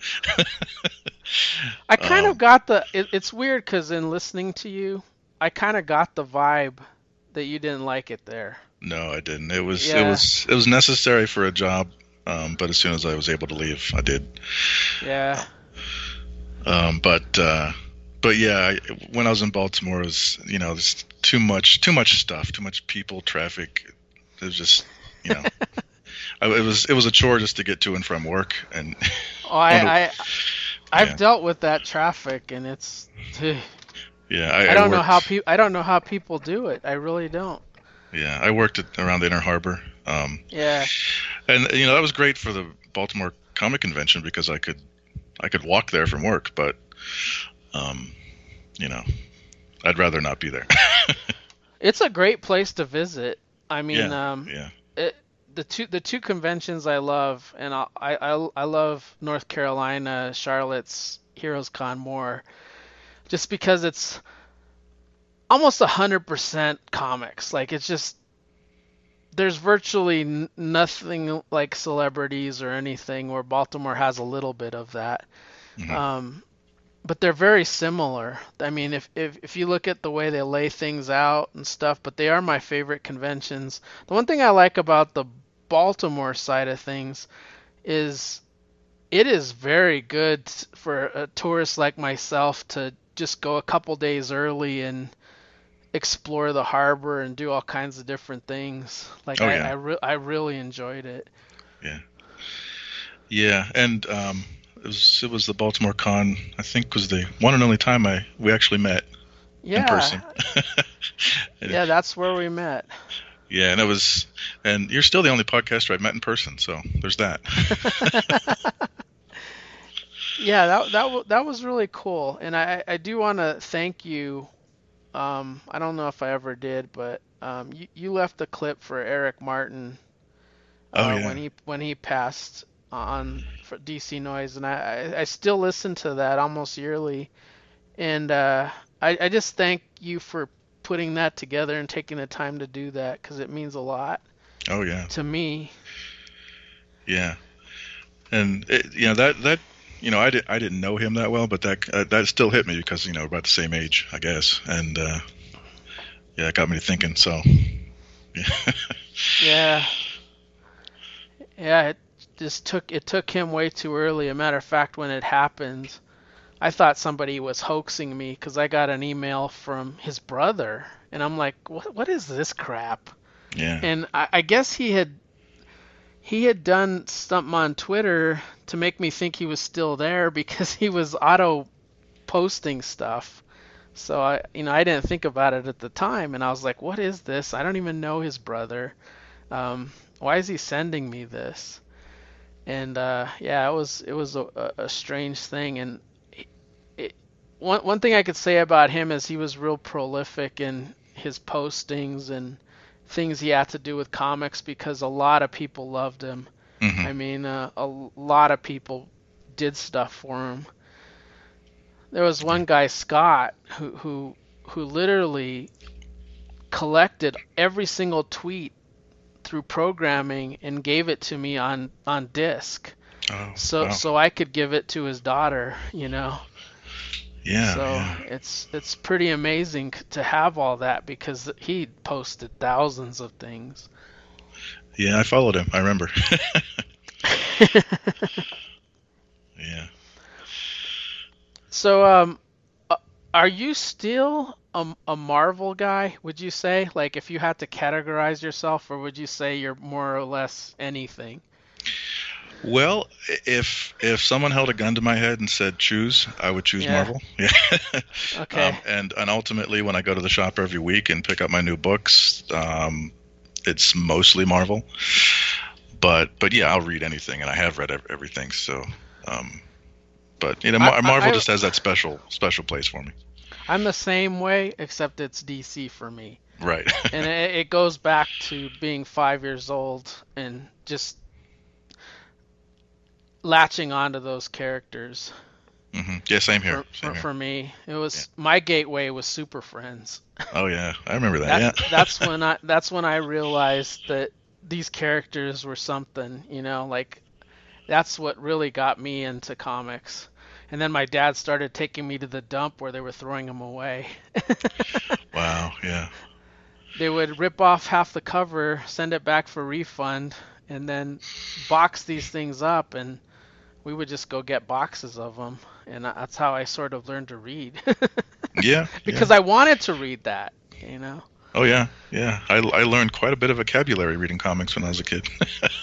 Speaker 1: I kind of
Speaker 2: um,
Speaker 1: got the. It, it's weird because in listening to you, I kind of got the vibe that you didn't like it there.
Speaker 2: no, I didn't. It was it
Speaker 1: Yeah,
Speaker 2: was it was necessary for a job, um, but as soon as I was able to leave, I did.
Speaker 1: yeah.
Speaker 2: Um, but uh, but yeah, I, when I was in Baltimore, it was you know there's too much too much stuff, too much people, traffic. It was just you know I, it was it was a chore just to get to and from work and
Speaker 1: Oh,
Speaker 2: on the,
Speaker 1: I, I I've
Speaker 2: yeah
Speaker 1: dealt with that traffic, and it's.
Speaker 2: yeah I,
Speaker 1: I
Speaker 2: I
Speaker 1: don't know how
Speaker 2: worked
Speaker 1: people. I don't know how people do it. I really don't.
Speaker 2: yeah I worked at, around the Inner Harbor, um,
Speaker 1: Yeah.
Speaker 2: and you know that was great for the Baltimore Comic Convention because I could I could walk there from work, but um, you know I'd rather not be there.
Speaker 1: It's a great place to visit. I mean,
Speaker 2: Yeah,
Speaker 1: um,
Speaker 2: yeah,
Speaker 1: it, the two the two conventions I love, and I I I love North Carolina, Charlotte's Heroes Con more, just because it's almost a hundred percent comics. Like it's just there's virtually n- nothing like celebrities or anything where Baltimore has a little bit of that.
Speaker 2: hmm
Speaker 1: Um, but they're very similar. I mean, if, if if you look at the way they lay things out and stuff, but they are my favorite conventions. The one thing I like about the Baltimore side of things is it is very good for a tourist like myself to just go a couple days early and explore the harbor and do all kinds of different things. Like
Speaker 2: oh
Speaker 1: I
Speaker 2: yeah,
Speaker 1: I, re- I really enjoyed it.
Speaker 2: yeah, yeah, and um, it was it was the Baltimore Con. I think was the one and only time I we actually met in
Speaker 1: Yeah,
Speaker 2: person. And,
Speaker 1: yeah, that's where we met.
Speaker 2: yeah, and it was, and you're still the only podcaster I've met in person, so there's that.
Speaker 1: Yeah, that that wa- that was really cool, and I I do want to thank you. Um, I don't know if I ever did, but um, you you left the clip for Eric Martin
Speaker 2: Oh
Speaker 1: uh,
Speaker 2: yeah,
Speaker 1: when he when he passed on for D C Noise, and I, I I still listen to that almost yearly. And uh, I I just thank you for putting that together and taking the time to do that because it means a lot
Speaker 2: Oh yeah,
Speaker 1: to me.
Speaker 2: yeah. And it, you know that that you know I did I didn't know him that well, but that uh, that still hit me because you know we're about the same age, I guess. And uh, yeah, it got me thinking. So yeah,
Speaker 1: Yeah, yeah. It just took it took him way too early. A matter of fact, when it happened, I thought somebody was hoaxing me because I got an email from his brother, and I'm like, what what is this crap?
Speaker 2: yeah.
Speaker 1: And I, I guess he had he had done something on Twitter to make me think he was still there because he was auto posting stuff. So I, you know, I didn't think about it at the time, and I was like, "What is this? I don't even know his brother. Um, why is he sending me this?" And uh, yeah, it was it was a, a strange thing. And it, one one thing I could say about him is he was real prolific in his postings and things he had to do with comics because a lot of people loved him.
Speaker 2: Hmm.
Speaker 1: I mean, uh, a lot of people did stuff for him. There was one guy, Scott, who who who literally collected every single tweet through programming and gave it to me on on disk,
Speaker 2: Oh
Speaker 1: so
Speaker 2: wow.
Speaker 1: so I could give it to his daughter, you know.
Speaker 2: Yeah,
Speaker 1: So
Speaker 2: yeah,
Speaker 1: it's it's pretty amazing to have all that because he posted thousands of things.
Speaker 2: yeah. I followed him. I remember. Yeah.
Speaker 1: So um uh, are you still a, a Marvel guy, would you say? Like if you had to categorize yourself, or would you say you're more or less anything?
Speaker 2: Well, if if someone held a gun to my head and said choose, I would choose
Speaker 1: Yeah.
Speaker 2: Marvel. Yeah.
Speaker 1: Okay.
Speaker 2: um, and and ultimately, when I go to the shop every week and pick up my new books, um, it's mostly Marvel. But but yeah, I'll read anything, and I have read ev- everything. So, um, but you know,
Speaker 1: I,
Speaker 2: Mar-
Speaker 1: I
Speaker 2: Marvel
Speaker 1: I
Speaker 2: just has that special special place for me.
Speaker 1: I'm the same way, except it's D C for me.
Speaker 2: Right.
Speaker 1: And it, it goes back to being five years old and just latching onto those characters.
Speaker 2: Hmm. Yeah, same here.
Speaker 1: For,
Speaker 2: Same
Speaker 1: for,
Speaker 2: here.
Speaker 1: for me, it
Speaker 2: Yeah.
Speaker 1: was my gateway was Super Friends.
Speaker 2: Oh yeah, I remember that.
Speaker 1: That
Speaker 2: Yeah.
Speaker 1: that's when I that's when I realized that these characters were something, you know, like that's what really got me into comics. And then my dad started taking me to the dump where they were throwing them away.
Speaker 2: Wow. Yeah.
Speaker 1: They would rip off half the cover, send it back for refund, and then box these things up, and we would just go get boxes of them. And that's how I sort of learned to read.
Speaker 2: Yeah. Yeah.
Speaker 1: Because I wanted to read that, you know.
Speaker 2: Oh yeah. Yeah. I I learned quite a bit of vocabulary reading comics when I was a kid.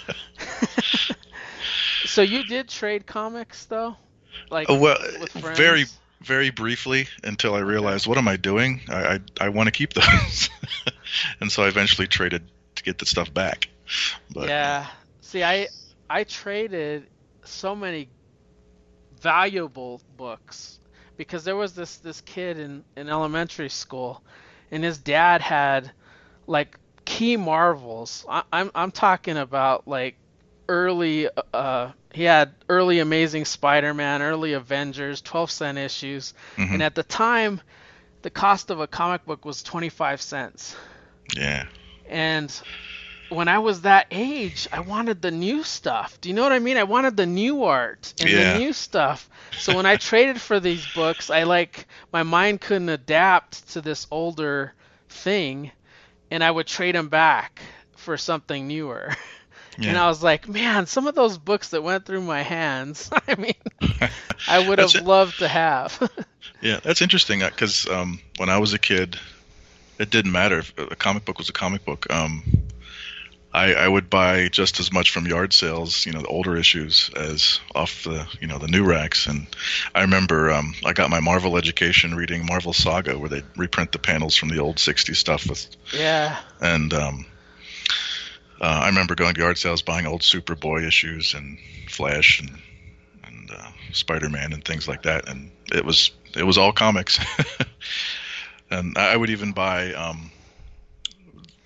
Speaker 1: So you did trade comics though? Like
Speaker 2: Oh, well,
Speaker 1: with
Speaker 2: very,
Speaker 1: friends?
Speaker 2: very briefly until I
Speaker 1: Okay.
Speaker 2: realized, what am I doing? I, I, I want to keep those, and so I eventually traded to get the stuff back. But
Speaker 1: Yeah. See, I I traded so many valuable books because there was this this kid in in elementary school, and his dad had like key Marvels. I, I'm I'm talking about like early uh he had early Amazing Spider-Man, early Avengers, twelve cent issues,
Speaker 2: hmm.
Speaker 1: and at the time the cost of a comic book was twenty-five cents.
Speaker 2: Yeah,
Speaker 1: And when I was that age, I wanted the new stuff. Do you know what I mean? I wanted the new art and the
Speaker 2: yeah,
Speaker 1: new stuff. So when I traded for these books, I like my mind couldn't adapt to this older thing, and I would trade them back for something newer. And
Speaker 2: yeah.
Speaker 1: I was like, man, some of those books that went through my hands, I mean, I would
Speaker 2: That's
Speaker 1: have
Speaker 2: it.
Speaker 1: loved to have.
Speaker 2: Yeah, that's interesting because um, when I was a kid, it didn't matter if a comic book was a comic book. Um, I, I would buy just as much from yard sales, you know, the older issues as off the, you know, the new racks. And I remember um, I got my Marvel education reading Marvel Saga, where they reprint the panels from the old sixties stuff with,
Speaker 1: Yeah.
Speaker 2: and um, uh, I remember going to yard sales buying old Superboy issues and Flash and and uh, Spider-Man and things like that. And it was it was all comics. And I would even buy um,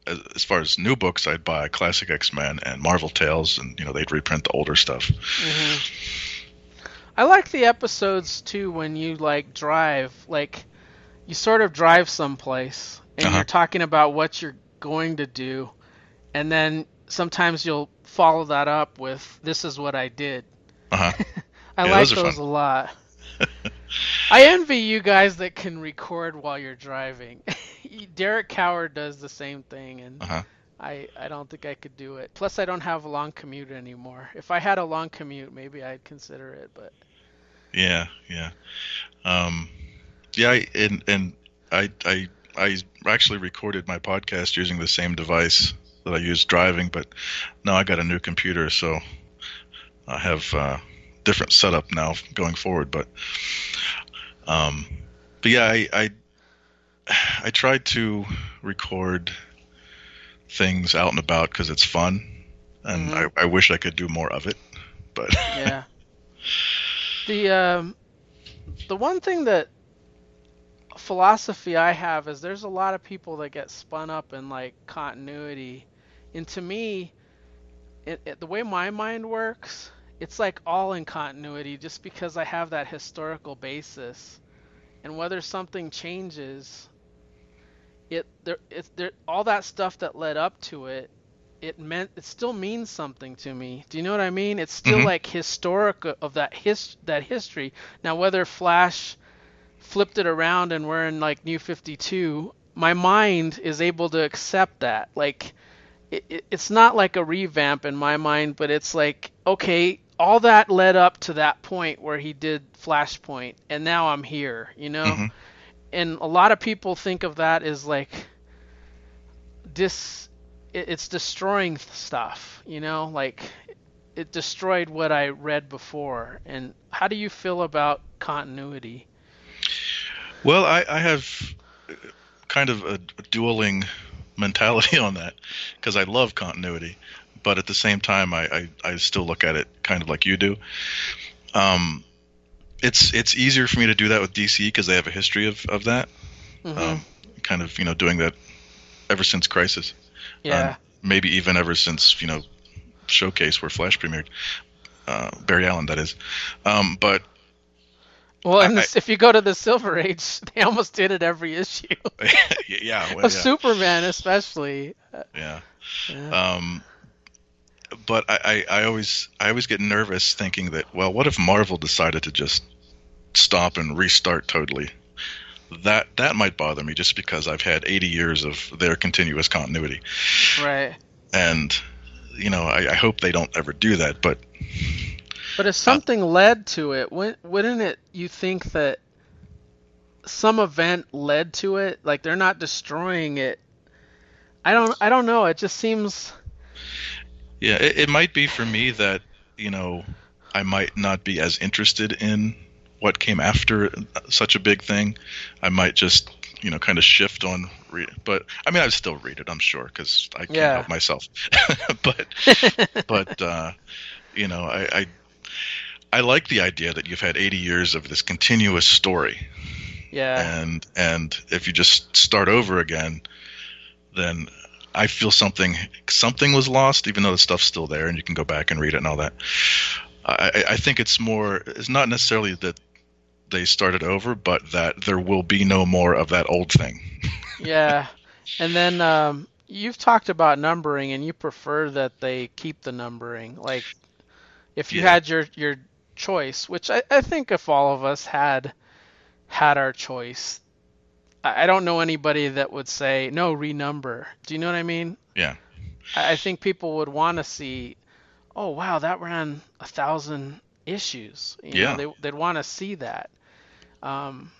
Speaker 2: as, as far as new books, I'd buy Classic X-Men and Marvel Tales, and you know they'd reprint the older stuff.
Speaker 1: Mm-hmm. I like the episodes too when you like drive, like you sort of drive someplace and
Speaker 2: Uh-huh.
Speaker 1: you're talking about what you're going to do, and then sometimes you'll follow that up with "This is what I did."
Speaker 2: Uh-huh.
Speaker 1: I
Speaker 2: Yeah,
Speaker 1: like
Speaker 2: those are
Speaker 1: those
Speaker 2: fun.
Speaker 1: a lot. I envy you guys that can record while you're driving. Derek Coward does the same thing, and
Speaker 2: Uh-huh.
Speaker 1: I I don't think I could do it. Plus, I don't have a long commute anymore. If I had a long commute, maybe I'd consider it, but
Speaker 2: Yeah, yeah. Um, yeah, I, and and I I I actually recorded my podcast using the same device that I used driving, but now I got a new computer, so I have uh, different setup now going forward. But um, but yeah, I I, I tried to record things out and about because it's fun, and
Speaker 1: Mhm.
Speaker 2: I, I wish I could do more of it, but
Speaker 1: Yeah. The um the one thing that philosophy I have is there's a lot of people that get spun up in like continuity. And to me, it, it, the way my mind works, it's like all in continuity just because I have that historical basis. And whether something changes, it there it's there all that stuff that led up to it, it meant it still means something to me. Do you know what I mean? It's still
Speaker 2: hmm
Speaker 1: like historic of that his that history. Now whether Flash flipped it around and we're in like New fifty-two, my mind is able to accept that. Like it, it, it's not like a revamp in my mind, but it's like okay, all that led up to that point where he did Flashpoint, and now I'm here, you know?
Speaker 2: hmm
Speaker 1: And a lot of people think of that as like dis it, it's destroying stuff, you know? Like it destroyed what I read before. And how do you feel about continuity?
Speaker 2: Well, I, I have kind of a, a dueling mentality on that because I love continuity, but at the same time, I, I, I still look at it kind of like you do. Um, it's it's easier for me to do that with D C because they have a history of, of that,
Speaker 1: Mhm.
Speaker 2: um, kind of you know doing that ever since Crisis, and
Speaker 1: Yeah.
Speaker 2: maybe even ever since you know Showcase where Flash premiered, uh, Barry Allen that is. Um, but
Speaker 1: Well,
Speaker 2: I,
Speaker 1: and
Speaker 2: I
Speaker 1: this, if you go to the Silver Age, they almost did it every issue
Speaker 2: yeah, well,
Speaker 1: of
Speaker 2: yeah,
Speaker 1: Superman, especially. Uh,
Speaker 2: yeah.
Speaker 1: yeah.
Speaker 2: Um, but I, I, I always I always get nervous thinking that well, what if Marvel decided to just stop and restart totally? That that might bother me just because I've had eighty years of their continuous continuity,
Speaker 1: Right.
Speaker 2: and you know I, I hope they don't ever do that. But
Speaker 1: But if
Speaker 2: uh,
Speaker 1: something led to it, wouldn't wouldn't it? You think that some event led to it? Like they're not destroying it. I don't. I don't know. It just seems.
Speaker 2: yeah, it, it might be for me that you know I might not be as interested in what came after such a big thing. I might just you know kind of shift on read but I mean I'd still read it I'm sure because I can't
Speaker 1: Yeah.
Speaker 2: help myself but but uh you know I, I I like the idea that you've had eighty years of this continuous story
Speaker 1: Yeah.
Speaker 2: and and if you just start over again then I feel something something was lost even though the stuff's still there and you can go back and read it and all that. I, I think it's more it's not necessarily that they started over, but that there will be no more of that old thing.
Speaker 1: Yeah. And then um, you've talked about numbering, and you prefer that they keep the numbering. Like if you
Speaker 2: Yeah.
Speaker 1: had your your choice, which I, I think if all of us had had our choice, I, I don't know anybody that would say no, renumber. Do you know what I mean?
Speaker 2: Yeah.
Speaker 1: I, I think people would want to see, oh wow, that ran a thousand issues. You know,
Speaker 2: Yeah.
Speaker 1: they they'd want to see that. Um,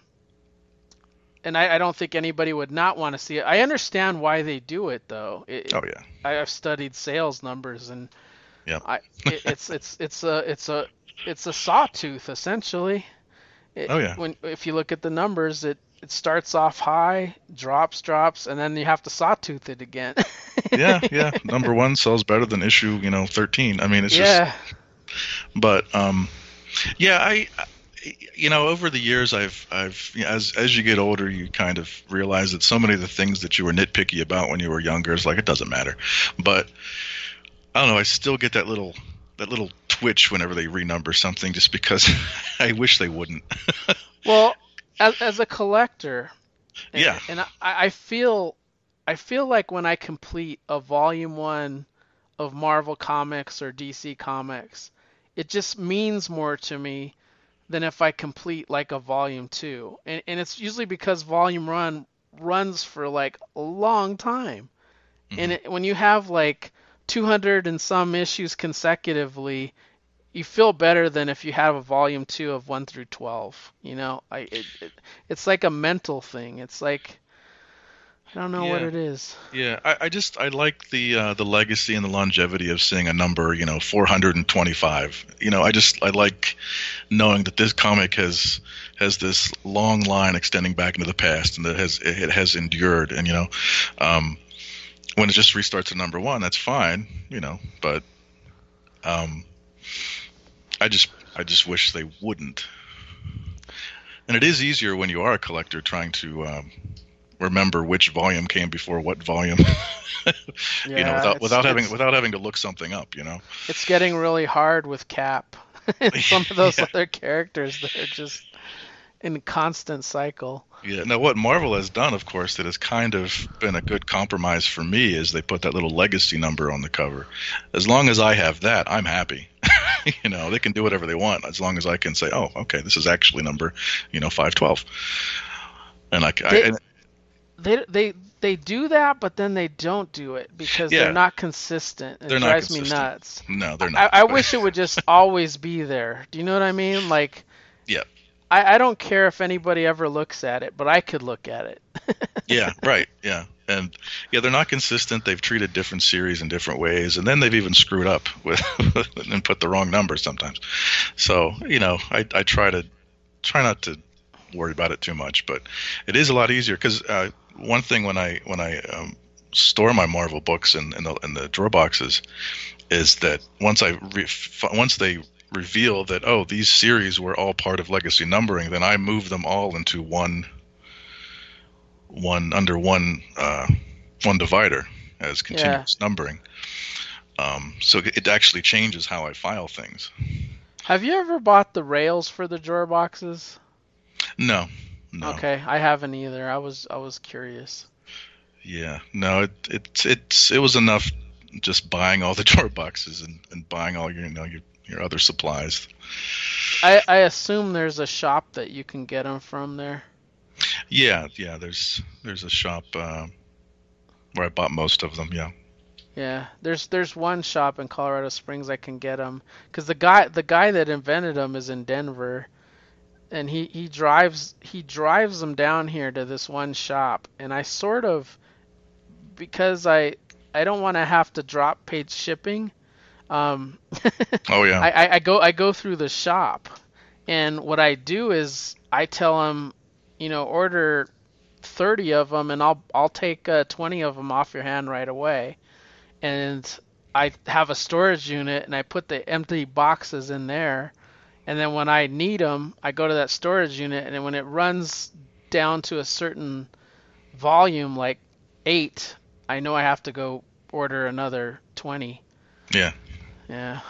Speaker 1: and I, I don't think anybody would not want to see it. I understand why they do it though. It,
Speaker 2: Oh yeah.
Speaker 1: I- I've studied sales numbers, and
Speaker 2: Yep.
Speaker 1: I it, it's it's it's a it's a it's a sawtooth essentially. It,
Speaker 2: Oh yeah.
Speaker 1: when if you look at the numbers, it it starts off high, drops, drops, and then you have to sawtooth it again.
Speaker 2: Yeah, yeah. Number one sells better than issue, you know, thirteen. I mean, it's
Speaker 1: Yeah.
Speaker 2: just. But um, yeah, I, you know, over the years, I've, I've, you know, as as you get older, you kind of realize that so many of the things that you were nitpicky about when you were younger is like it doesn't matter. But I don't know. I still get that little that little twitch whenever they renumber something, just because I wish they wouldn't.
Speaker 1: Well, as as a collector, and,
Speaker 2: Yeah.
Speaker 1: and I, I feel I feel like when I complete a volume one of Marvel Comics or D C Comics, it just means more to me than if I complete like a volume two. And and it's usually because volume run runs for like a long time. And
Speaker 2: Hmm.
Speaker 1: it, when you have like two hundred and some issues consecutively, you feel better than if you have a volume two of one through twelve. You know, I it, it it's like a mental thing. It's like I don't know what
Speaker 2: Yeah.
Speaker 1: it is.
Speaker 2: Yeah, I, I just I like the uh, the legacy and the longevity of seeing a number, you know, four hundred twenty-five. You know, I just I like knowing that this comic has has this long line extending back into the past, and that has it has endured. And you know, um, when it just restarts at number one, that's fine, you know. But um, I just I just wish they wouldn't. And it is easier when you are a collector trying to um, remember which volume came before what volume. You know,
Speaker 1: Yeah,
Speaker 2: without
Speaker 1: it's
Speaker 2: without having
Speaker 1: it's
Speaker 2: without having to look something up. You know.
Speaker 1: it's getting really hard with Cap and some of those
Speaker 2: Yeah.
Speaker 1: other characters that are just in constant cycle.
Speaker 2: Yeah. Now, what Marvel has done, of course, that has kind of been a good compromise for me is they put that little legacy number on the cover. As long as I have that, I'm happy. You know, they can do whatever they want as long as I can say, oh, okay, this is actually number, you know, five twelve. And I, I
Speaker 1: They
Speaker 2: and,
Speaker 1: they they they do that, but then they don't do it because they're
Speaker 2: yeah,
Speaker 1: not consistent. It
Speaker 2: they're not
Speaker 1: drives me
Speaker 2: consistent.
Speaker 1: nuts.
Speaker 2: No, they're
Speaker 1: I,
Speaker 2: not.
Speaker 1: I
Speaker 2: But
Speaker 1: wish it would just always be there. Do you know what I mean? Like
Speaker 2: yeah,
Speaker 1: I, I don't care if anybody ever looks at it, but I could look at it.
Speaker 2: yeah, right, yeah. And yeah, they're not consistent. They've treated different series in different ways, and then they've even screwed up with and put the wrong numbers sometimes. So you know, I, I try to try not to worry about it too much, but it is a lot easier because uh, one thing when I when I um, store my Marvel books in, in the in the drawer boxes is that once I re- once they reveal that, oh, these series were all part of legacy numbering, then I move them all into one one under one uh, one divider as
Speaker 1: Yeah.
Speaker 2: continuous numbering. Um, so it actually changes how I file things.
Speaker 1: Have you ever bought the rails for the drawer boxes?
Speaker 2: No, no,
Speaker 1: Okay, I haven't either. I was I was curious.
Speaker 2: yeah, no. It it it's it was enough just buying all the drawer boxes and, and buying all your you know your your other supplies.
Speaker 1: I I assume there's a shop that you can get them from there.
Speaker 2: Yeah, yeah. There's there's a shop uh, where I bought most of them. Yeah.
Speaker 1: Yeah, there's there's one shop in Colorado Springs I can get them because the guy the guy that invented them is in Denver, and he he drives he drives them down here to this one shop, and I sort of because I I don't want to have to drop paid shipping. Um,
Speaker 2: Oh yeah.
Speaker 1: I, I I go I go through the shop, and what I do is I tell them, you know, order thirty of them, and I'll I'll take uh, twenty of them off your hand right away. And I have a storage unit and I put the empty boxes in there. And then when I need them, I go to that storage unit, and then when it runs down to a certain volume, like eight, I know I have to go order another twenty.
Speaker 2: Yeah.
Speaker 1: Yeah.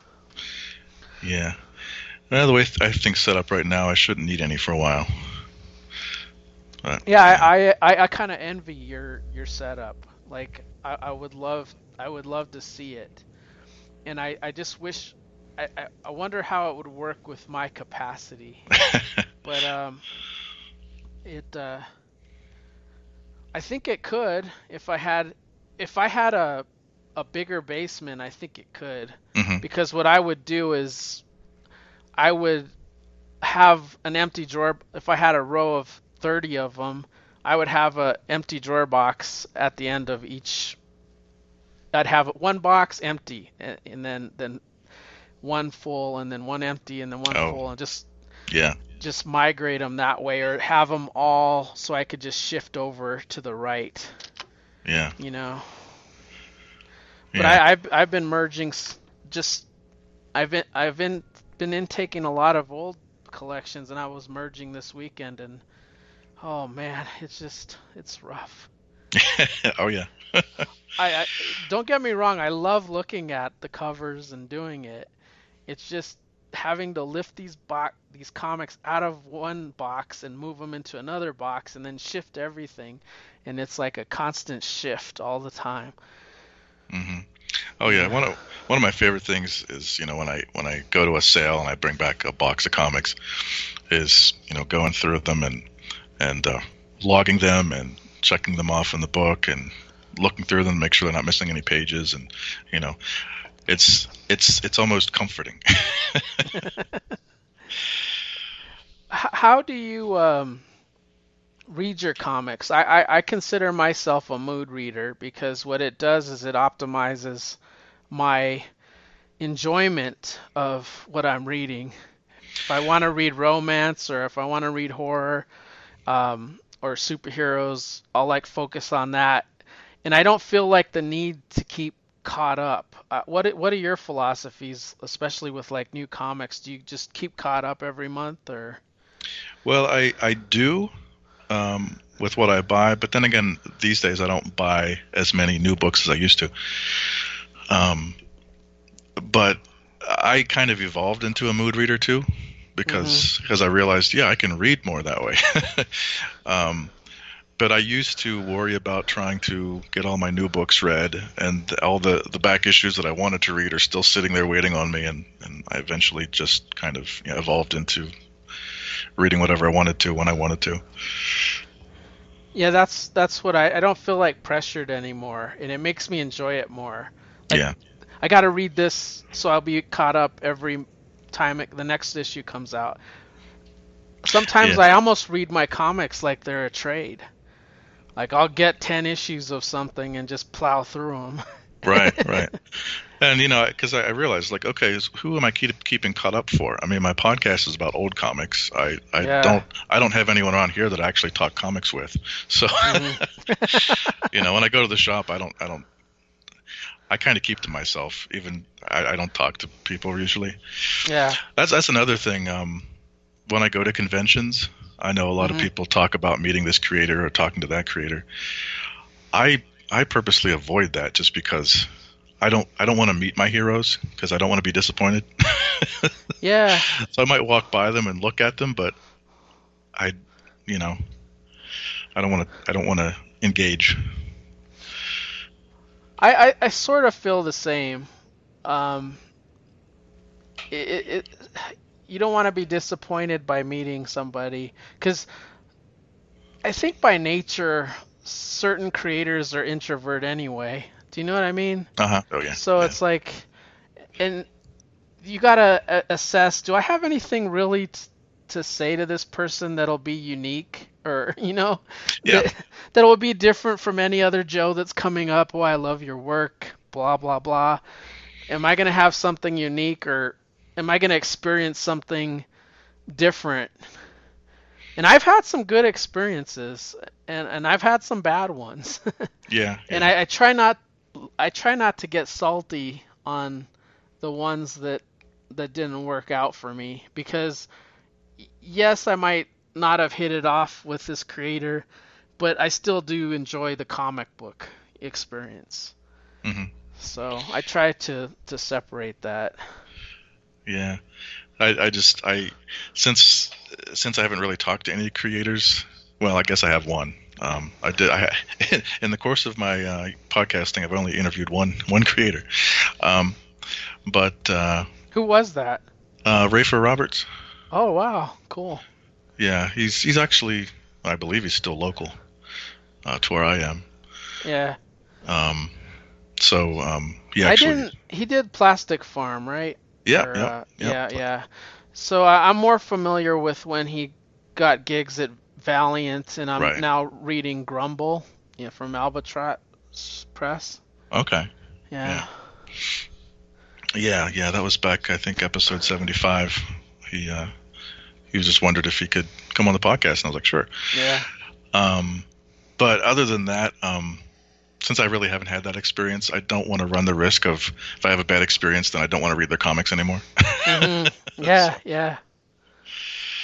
Speaker 2: Yeah. Well, the way th- I think set up right now, I shouldn't need any for a while. But
Speaker 1: Yeah,
Speaker 2: yeah.
Speaker 1: I I, I, I kind of envy your your setup. Like I, I would love I would love to see it. And I, I just wish I, I, I wonder how it would work with my capacity. But um it uh I think it could if I had if I had a a bigger basement, I think it could.
Speaker 2: Hmm.
Speaker 1: Because what I would do is I would have an empty drawer if I had a row of thirty of them, I would have a empty drawer box at the end of each. I'd have one box empty and, and then then one full and then one empty and then one
Speaker 2: Oh
Speaker 1: full and just
Speaker 2: yeah.
Speaker 1: just migrate them that way or have them all so I could just shift over to the right,
Speaker 2: Yeah.
Speaker 1: you know. But
Speaker 2: Yeah.
Speaker 1: I, I've I've been merging just I've been I've been been intaking a lot of old collections, and I was merging this weekend, and oh man, it's just it's rough.
Speaker 2: Oh yeah.
Speaker 1: I, I don't get me wrong, I love looking at the covers and doing it. It's just having to lift these box these comics out of one box and move them into another box and then shift everything, and it's like a constant shift all the time.
Speaker 2: hmm Oh yeah, one of one of my favorite things is, you know, when I when I go to a sale and I bring back a box of comics, is, you know, going through them and and uh, logging them and checking them off in the book and looking through them to make sure they're not missing any pages, and you know, it's it's it's almost comforting.
Speaker 1: How do you um, read your comics? I, I, I consider myself a mood reader because what it does is it optimizes my enjoyment of what I'm reading. If I want to read romance or if I want to read horror um, or superheroes, I'll like focus on that, and I don't feel like the need to keep caught up. Uh, what what are your philosophies, especially with like new comics? Do you just keep caught up every month, or?
Speaker 2: Well, I I do, um, with what I buy, but then again, these days I don't buy as many new books as I used to. Um, but I kind of evolved into a mood reader too, because
Speaker 1: Mm-hmm.
Speaker 2: because I realized, yeah, I can read more that way. um, but I used to worry about trying to get all my new books read, and all the, the back issues that I wanted to read are still sitting there waiting on me, and, and I eventually just kind of, you know, evolved into reading whatever I wanted to when I wanted to.
Speaker 1: Yeah, that's that's what I I don't feel like pressured anymore, and it makes me enjoy it more. Like
Speaker 2: Yeah,
Speaker 1: I got to read this so I'll be caught up every time it, the next issue comes out. Sometimes
Speaker 2: yeah,
Speaker 1: I almost read my comics like they're a trade. Like I'll get ten issues of something and just plow through
Speaker 2: right,
Speaker 1: them.
Speaker 2: right. And you know, because I, I realized, like, okay, is- who am I keep, keeping caught up for? I mean, my podcast is about old comics. I, I
Speaker 1: Yeah.
Speaker 2: don't I don't have anyone on here that I actually talk comics with. So,
Speaker 1: Mhm.
Speaker 2: you know, when I go to the shop, I don't I don't I kind of keep to myself. Even I, I don't talk to people usually.
Speaker 1: Yeah.
Speaker 2: That's that's another thing. Um, when I go to conventions, I know a lot of
Speaker 1: Mhm.
Speaker 2: people talk about meeting this creator or talking to that creator. I I purposely avoid that just because I don't I don't want to meet my heroes because I don't want to be disappointed.
Speaker 1: Yeah.
Speaker 2: So I might walk by them and look at them, but I, you know, I don't want to I don't want to engage.
Speaker 1: I, I, I sort of feel the same. Um, it, it, it you don't want to be disappointed by meeting somebody because I think by nature certain creators are introvert anyway. Do you know what I mean?
Speaker 2: Uh huh. Oh yeah.
Speaker 1: So
Speaker 2: Yeah.
Speaker 1: it's like, and you gotta a- assess, do I have anything really t- to say to this person that'll be unique, or you know,
Speaker 2: Yeah.
Speaker 1: that that will be different from any other Joe that's coming up? Oh, I love your work, blah blah blah. Am I gonna have something unique, or am I gonna experience something different? And I've had some good experiences, and and I've had some bad ones.
Speaker 2: Yeah.
Speaker 1: And
Speaker 2: Yeah.
Speaker 1: I, I try not I try not to get salty on the ones that that didn't work out for me, because yes, I might not have hit it off with this creator, but I still do enjoy the comic book experience.
Speaker 2: hmm
Speaker 1: So I try to to separate that.
Speaker 2: Yeah. I I just I since since I haven't really talked to any creators. Well, I guess I have one. Um, I did. I in the course of my uh, podcasting, I've only interviewed one one creator. Um, but uh,
Speaker 1: Who was that?
Speaker 2: uh, Rafer Roberts.
Speaker 1: Oh wow, cool.
Speaker 2: Yeah, he's he's actually, I believe he's still local uh, to where I am.
Speaker 1: Yeah.
Speaker 2: Um, so um, he
Speaker 1: I
Speaker 2: actually,
Speaker 1: didn't. He did Plastic Farm, right?
Speaker 2: yeah,
Speaker 1: Or,
Speaker 2: yeah,
Speaker 1: uh,
Speaker 2: yeah,
Speaker 1: yeah, yeah. So I, I'm more familiar with when he got gigs at Valiant, and I'm
Speaker 2: right.
Speaker 1: now reading Grumble, yeah, from Albatross Press.
Speaker 2: Okay,
Speaker 1: Yeah.
Speaker 2: yeah, yeah. That was back, I think, episode seventy-five. He uh, he just wondered if he could come on the podcast, and I was like, sure.
Speaker 1: Yeah.
Speaker 2: Um, but other than that, um, since I really haven't had that experience, I don't want to run the risk of, if I have a bad experience, then I don't want to read their comics anymore.
Speaker 1: hmm Yeah, yeah.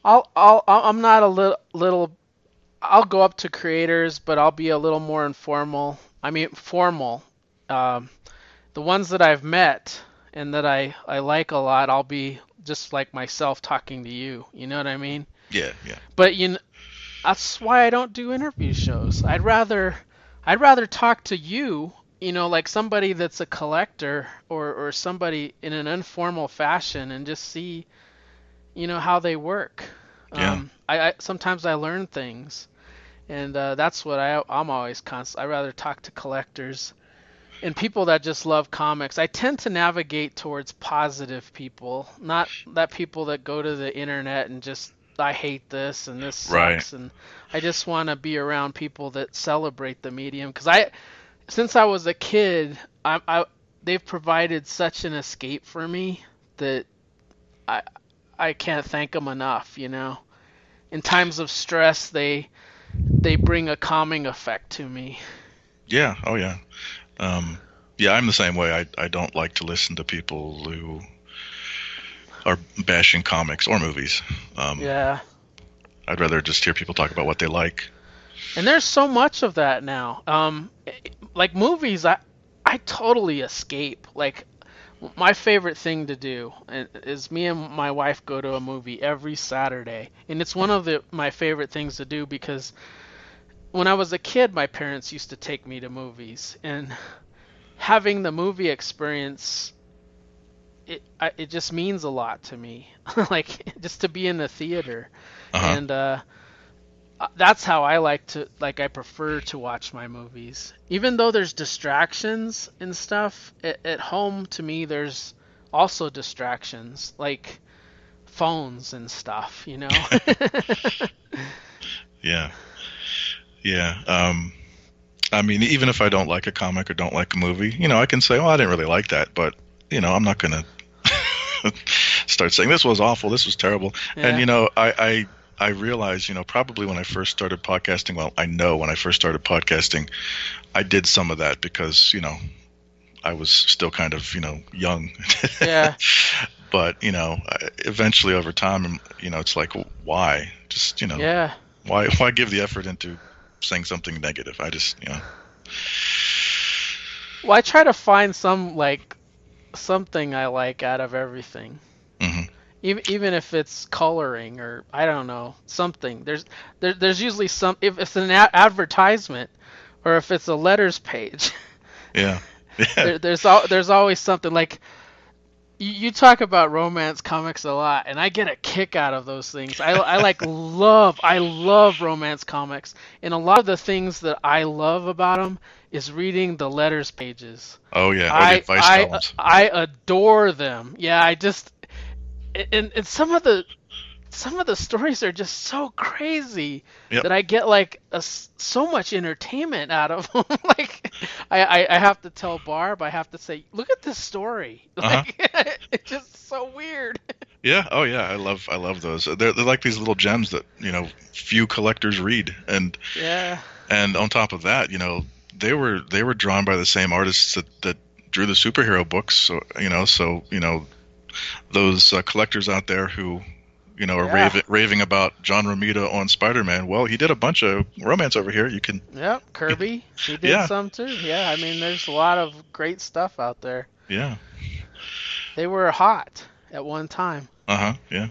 Speaker 1: I'll I'll I'm not a little little I'll go up to creators, but I'll be a little more informal. I mean formal. Um, the ones that I've met and that I I like a lot, I'll be just like myself talking to you. You know what I mean?
Speaker 2: Yeah, yeah.
Speaker 1: But you know, that's why I don't do interview shows. I'd rather I'd rather talk to you, you know, like somebody that's a collector or or somebody in an informal fashion and just see, you know, how they work.
Speaker 2: Yeah.
Speaker 1: Um, I, I sometimes I learn things, and uh, that's what I I'm always constant. I rather talk to collectors and people that just love comics. I tend to navigate towards positive people, not that people that go to the internet and just I hate this and this
Speaker 2: Right.
Speaker 1: sucks, and I just want to be around people that celebrate the medium because I since I was a kid, I, I they've provided such an escape for me that I I can't thank them enough, you know. In times of stress, they they bring a calming effect to me.
Speaker 2: Yeah. Oh yeah. Um, yeah, I'm the same way. I I don't like to listen to people who are bashing comics or movies. Um,
Speaker 1: Yeah.
Speaker 2: I'd rather just hear people talk about what they like.
Speaker 1: And there's so much of that now. Um, like movies, I I totally escape. Like my favorite thing to do is me and my wife go to a movie every Saturday, and it's one of the my favorite things to do because when I was a kid, my parents used to take me to movies, and having the movie experience, it I, it just means a lot to me. Like just to be in the theater,
Speaker 2: Uh-huh.
Speaker 1: and uh, that's how I like to like I prefer to watch my movies. Even though there's distractions and stuff at, at home, to me there's also distractions like phones and stuff, you know.
Speaker 2: Yeah. Yeah. Um, I mean, even if I don't like a comic or don't like a movie, you know, I can say, "Oh, I didn't really like that," but you know, I'm not gonna start saying this was awful, this was terrible. And
Speaker 1: Yeah.
Speaker 2: you know, I, I I realized, you know, probably when I first started podcasting, well, I know when I first started podcasting, I did some of that because, you know, I was still kind of, you know, young.
Speaker 1: Yeah.
Speaker 2: But, you know, I- eventually over time, you know, it's like, why? Just, you know,
Speaker 1: Yeah.
Speaker 2: why why give the effort into saying something negative? I just, you know,
Speaker 1: Well, I try to find some like something I like out of everything.
Speaker 2: hmm
Speaker 1: Even even if it's coloring or I don't know something. There's there, there's usually some if it's an a- advertisement or if it's a letters page.
Speaker 2: yeah, yeah,
Speaker 1: there, there's al- there's always something like you, you talk about romance comics a lot, and I get a kick out of those things. I I like love I love romance comics, and a lot of the things that I love about them is reading the letters pages.
Speaker 2: oh yeah, or the
Speaker 1: I
Speaker 2: advice
Speaker 1: I
Speaker 2: columns.
Speaker 1: I adore them. Yeah, I just and, and some of the some of the stories are just so crazy
Speaker 2: Yep.
Speaker 1: that I get like a s so much entertainment out of them. Like I, I I have to tell Barb, I have to say, look at this story.
Speaker 2: Uh-huh.
Speaker 1: Like it's just so weird.
Speaker 2: Yeah. Oh yeah, I love I love those. They're they're like these little gems that, you know, few collectors read. And
Speaker 1: Yeah.
Speaker 2: and on top of that, you know, they were they were drawn by the same artists that that drew the superhero books. So, you know, so, you know, those uh, collectors out there who, you know, are
Speaker 1: Yeah.
Speaker 2: raving, raving about John Romita on Spider-Man. Well, he did a bunch of romance over here. You can,
Speaker 1: Yep. Kirby, he did
Speaker 2: yeah,
Speaker 1: some too. Yeah, I mean, there's a lot of great stuff out there.
Speaker 2: yeah,
Speaker 1: They were hot at one time.
Speaker 2: uh-huh, yeah,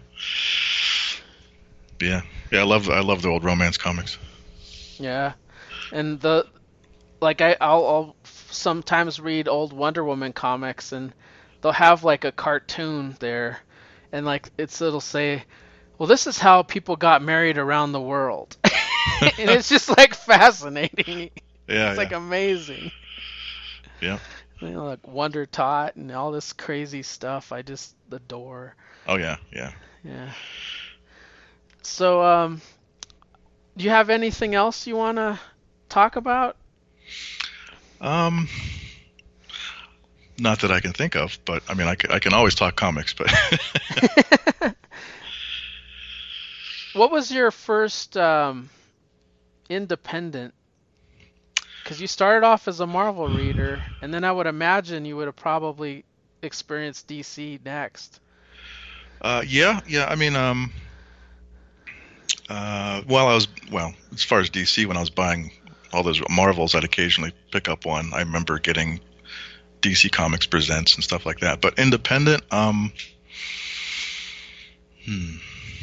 Speaker 2: yeah, yeah. I love I love the old romance comics.
Speaker 1: Yeah. And the like I I'll, I'll sometimes read old Wonder Woman comics and they'll have like a cartoon there and like it's it'll say, "Well, this is how people got married around the world." And it's just like fascinating.
Speaker 2: Yeah,
Speaker 1: It's like
Speaker 2: yeah,
Speaker 1: amazing.
Speaker 2: yeah.
Speaker 1: You know, like Wonder Tot and all this crazy stuff I just adore.
Speaker 2: Oh yeah, yeah.
Speaker 1: Yeah. So um do you have anything else you want to talk about?
Speaker 2: Um, not that I can think of, but I mean, I can, I can always talk comics, but
Speaker 1: What was your first um, independent? Because you started off as a Marvel reader, and then I would imagine you would have probably experienced D C next.
Speaker 2: uh, yeah, yeah. I mean, um, Uh, while I was well, as far as D C, when I was buying all those Marvels, I'd occasionally pick up one. I remember getting D C Comics Presents and stuff like that. But independent, um, hmm,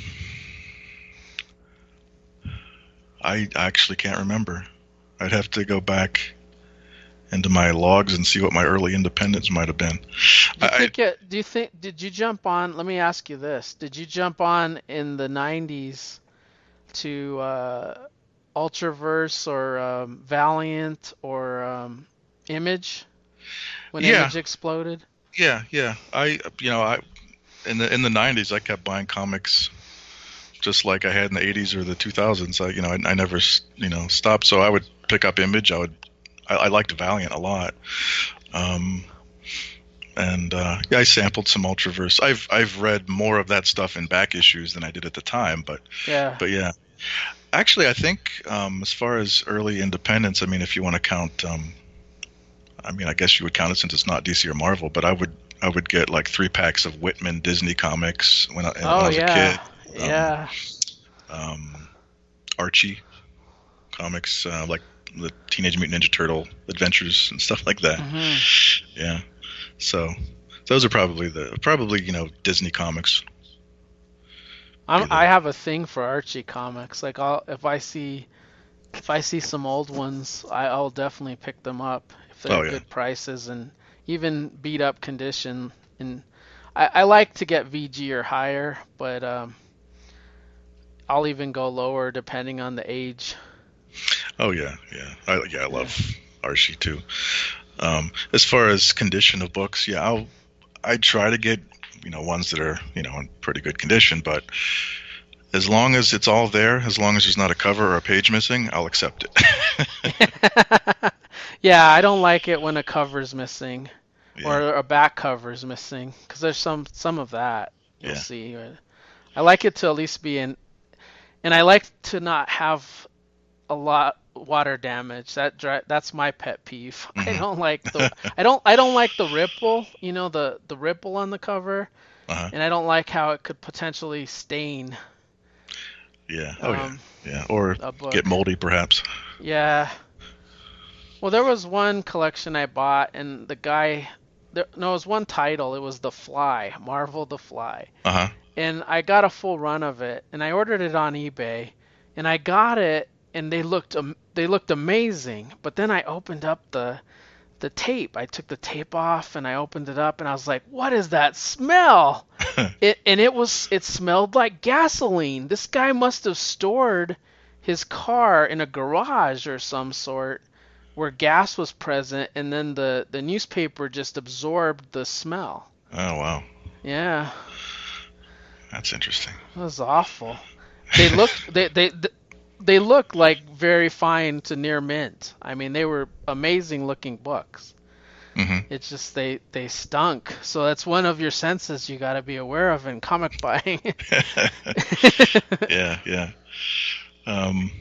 Speaker 2: I actually can't remember. I'd have to go back into my logs and see what my early independents might have been.
Speaker 1: Do you
Speaker 2: I,
Speaker 1: think it, do you think did you jump on, let me ask you this. Did you jump on in the nineties to uh, Ultraverse or um, Valiant or um, Image when
Speaker 2: yeah,
Speaker 1: Image exploded?
Speaker 2: yeah, yeah. I, you know, I in the in the nineties, I kept buying comics just like I had in the eighties or the two thousands. I, you know, I, I never, you know, stopped. So I would pick up Image. I would, I, I liked Valiant a lot. Um, and uh, yeah, I sampled some Ultraverse. I've I've read more of that stuff in back issues than I did at the time. But
Speaker 1: Yeah.
Speaker 2: but yeah, actually, I think um, as far as early independence, I mean, if you want to count, um, I mean, I guess you would count it since it's not D C or Marvel. But I would I would get like three packs of Whitman Disney comics when I, when I
Speaker 1: Oh
Speaker 2: was
Speaker 1: yeah.
Speaker 2: a kid. Um,
Speaker 1: Yeah.
Speaker 2: um, Archie comics, uh, like the Teenage Mutant Ninja Turtle adventures and stuff like that.
Speaker 1: hmm
Speaker 2: Yeah. So those are probably the probably you know Disney comics.
Speaker 1: I'm
Speaker 2: Be
Speaker 1: I
Speaker 2: the
Speaker 1: have a thing for Archie comics. Like I'll if I see if I see some old ones, I, I'll definitely pick them up if they're
Speaker 2: oh yeah
Speaker 1: good prices and even beat up condition. And I, I like to get V G or higher, but um, I'll even go lower depending on the age.
Speaker 2: oh yeah yeah I yeah I
Speaker 1: Yeah.
Speaker 2: love Archie too. Um, as far as condition of books, yeah I'll I try to get you know ones that are you know in pretty good condition, but as long as it's all there, as long as there's not a cover or a page missing, I'll accept it.
Speaker 1: Yeah, I don't like it when a cover's missing
Speaker 2: Yeah
Speaker 1: or a back cover's missing because there's some some of that you'll
Speaker 2: yeah
Speaker 1: see. I like it to at least be in, and I like to not have a lot water damage. That dri that's my pet peeve. I
Speaker 2: hmm
Speaker 1: don't like the I don't I don't like the ripple, you know, the the ripple on the cover,
Speaker 2: uh-huh
Speaker 1: and I don't like how it could potentially stain
Speaker 2: yeah oh yeah
Speaker 1: um
Speaker 2: yeah or
Speaker 1: a
Speaker 2: get
Speaker 1: book.
Speaker 2: moldy perhaps.
Speaker 1: Yeah. Well, there was one collection I bought, and the guy, there, no, it was one title. It was The Fly, Marvel The Fly,
Speaker 2: Uh-huh.
Speaker 1: and I got a full run of it, and I ordered it on eBay, and I got it, and they looked am- they looked amazing. But then I opened up the the tape. I took the tape off, and I opened it up, and I was like, "What is that smell?" It and it was it smelled like gasoline. This guy must have stored his car in a garage or some sort where gas was present, and then the the newspaper just absorbed the smell.
Speaker 2: Oh wow,
Speaker 1: Yeah,
Speaker 2: that's interesting.
Speaker 1: it was awful. They looked they they they looked like very fine to near mint. I mean, they were amazing looking books.
Speaker 2: hmm
Speaker 1: It's just they they stunk. So that's one of your senses you got to be aware of in comic buying.
Speaker 2: yeah, yeah, um,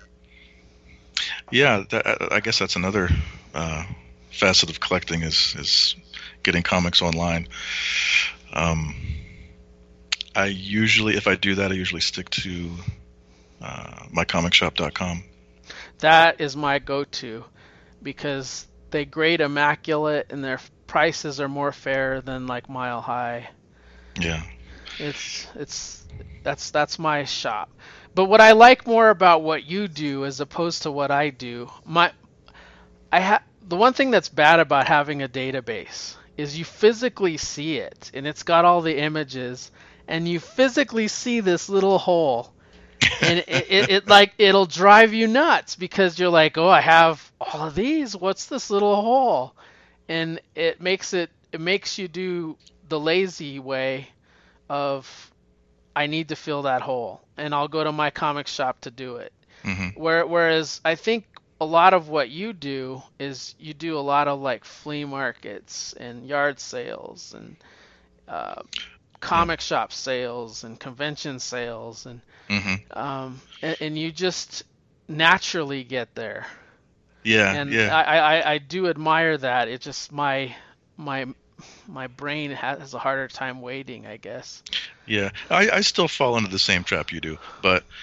Speaker 2: yeah. That, I guess that's another uh, facet of collecting is is getting comics online. Um, I usually, if I do that, I usually stick to uh, my comic shop dot com.
Speaker 1: That is my go-to because they grade immaculate and their prices are more fair than like Mile High.
Speaker 2: Yeah.
Speaker 1: It's it's that's that's my shop. But what I like more about what you do as opposed to what I do, my I ha the one thing that's bad about having a database is you physically see it and it's got all the images and you physically see this little hole and it, it, it like it'll drive you nuts because you're like, oh, I have all of these, what's this little hole? And it makes it it makes you do the lazy way of I need to fill that hole and I'll go to my comic shop to do it.
Speaker 2: hmm
Speaker 1: Where, whereas I think a lot of what you do is you do a lot of like flea markets and yard sales and uh,
Speaker 2: Yeah.
Speaker 1: comic shop sales and convention sales and
Speaker 2: hmm
Speaker 1: um, and, and you just naturally get there.
Speaker 2: Yeah.
Speaker 1: And
Speaker 2: Yeah.
Speaker 1: I, I, I do admire that. It just my my my brain has a harder time waiting, I guess.
Speaker 2: Yeah. I, I still fall into the same trap you do, but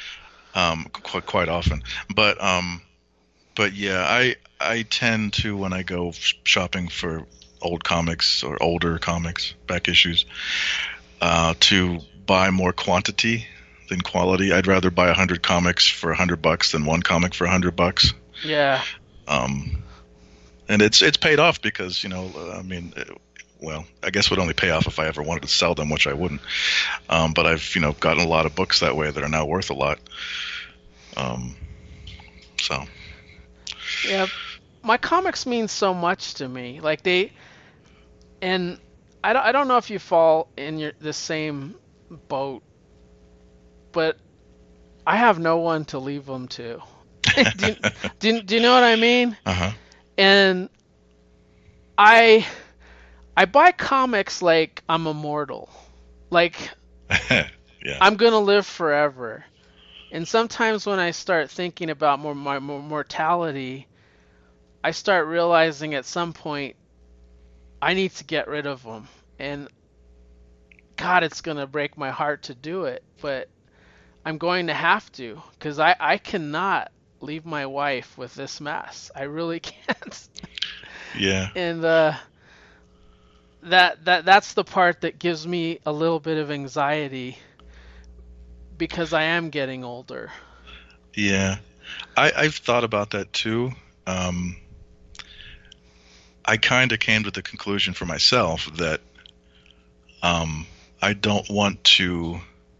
Speaker 2: um, quite quite often. But um, but yeah, I I tend to when I go sh- shopping for old comics or older comics, back issues, uh, to buy more quantity than quality. I'd rather buy a hundred comics for a hundred bucks than one comic for a hundred bucks.
Speaker 1: Yeah.
Speaker 2: Um, and it's it's paid off because you know, uh, I mean, uh, well, I guess it would only pay off if I ever wanted to sell them, which I wouldn't. Um, but I've you know gotten a lot of books that way that are now worth a lot. Um, so
Speaker 1: Yeah. My comics mean so much to me. Like they and I don't, I don't know if you fall in your the same boat, but I have no one to leave them to. do, you, do, you- do you know what I mean?
Speaker 2: uh-huh.
Speaker 1: And I I buy comics like I'm immortal. Like
Speaker 2: Yeah.
Speaker 1: I'm gonna live forever. And sometimes when I start thinking about more my more mortality, I start realizing at some point I need to get rid of them. And God, it's gonna break my heart to do it, but I'm going to have to because I I cannot leave my wife with this mess. I really can't.
Speaker 2: Yeah.
Speaker 1: And uh, that that that's the part that gives me a little bit of anxiety because I am getting older.
Speaker 2: Yeah. I, I've thought about that too. Um, I kind of came to the conclusion for myself that um, I don't want to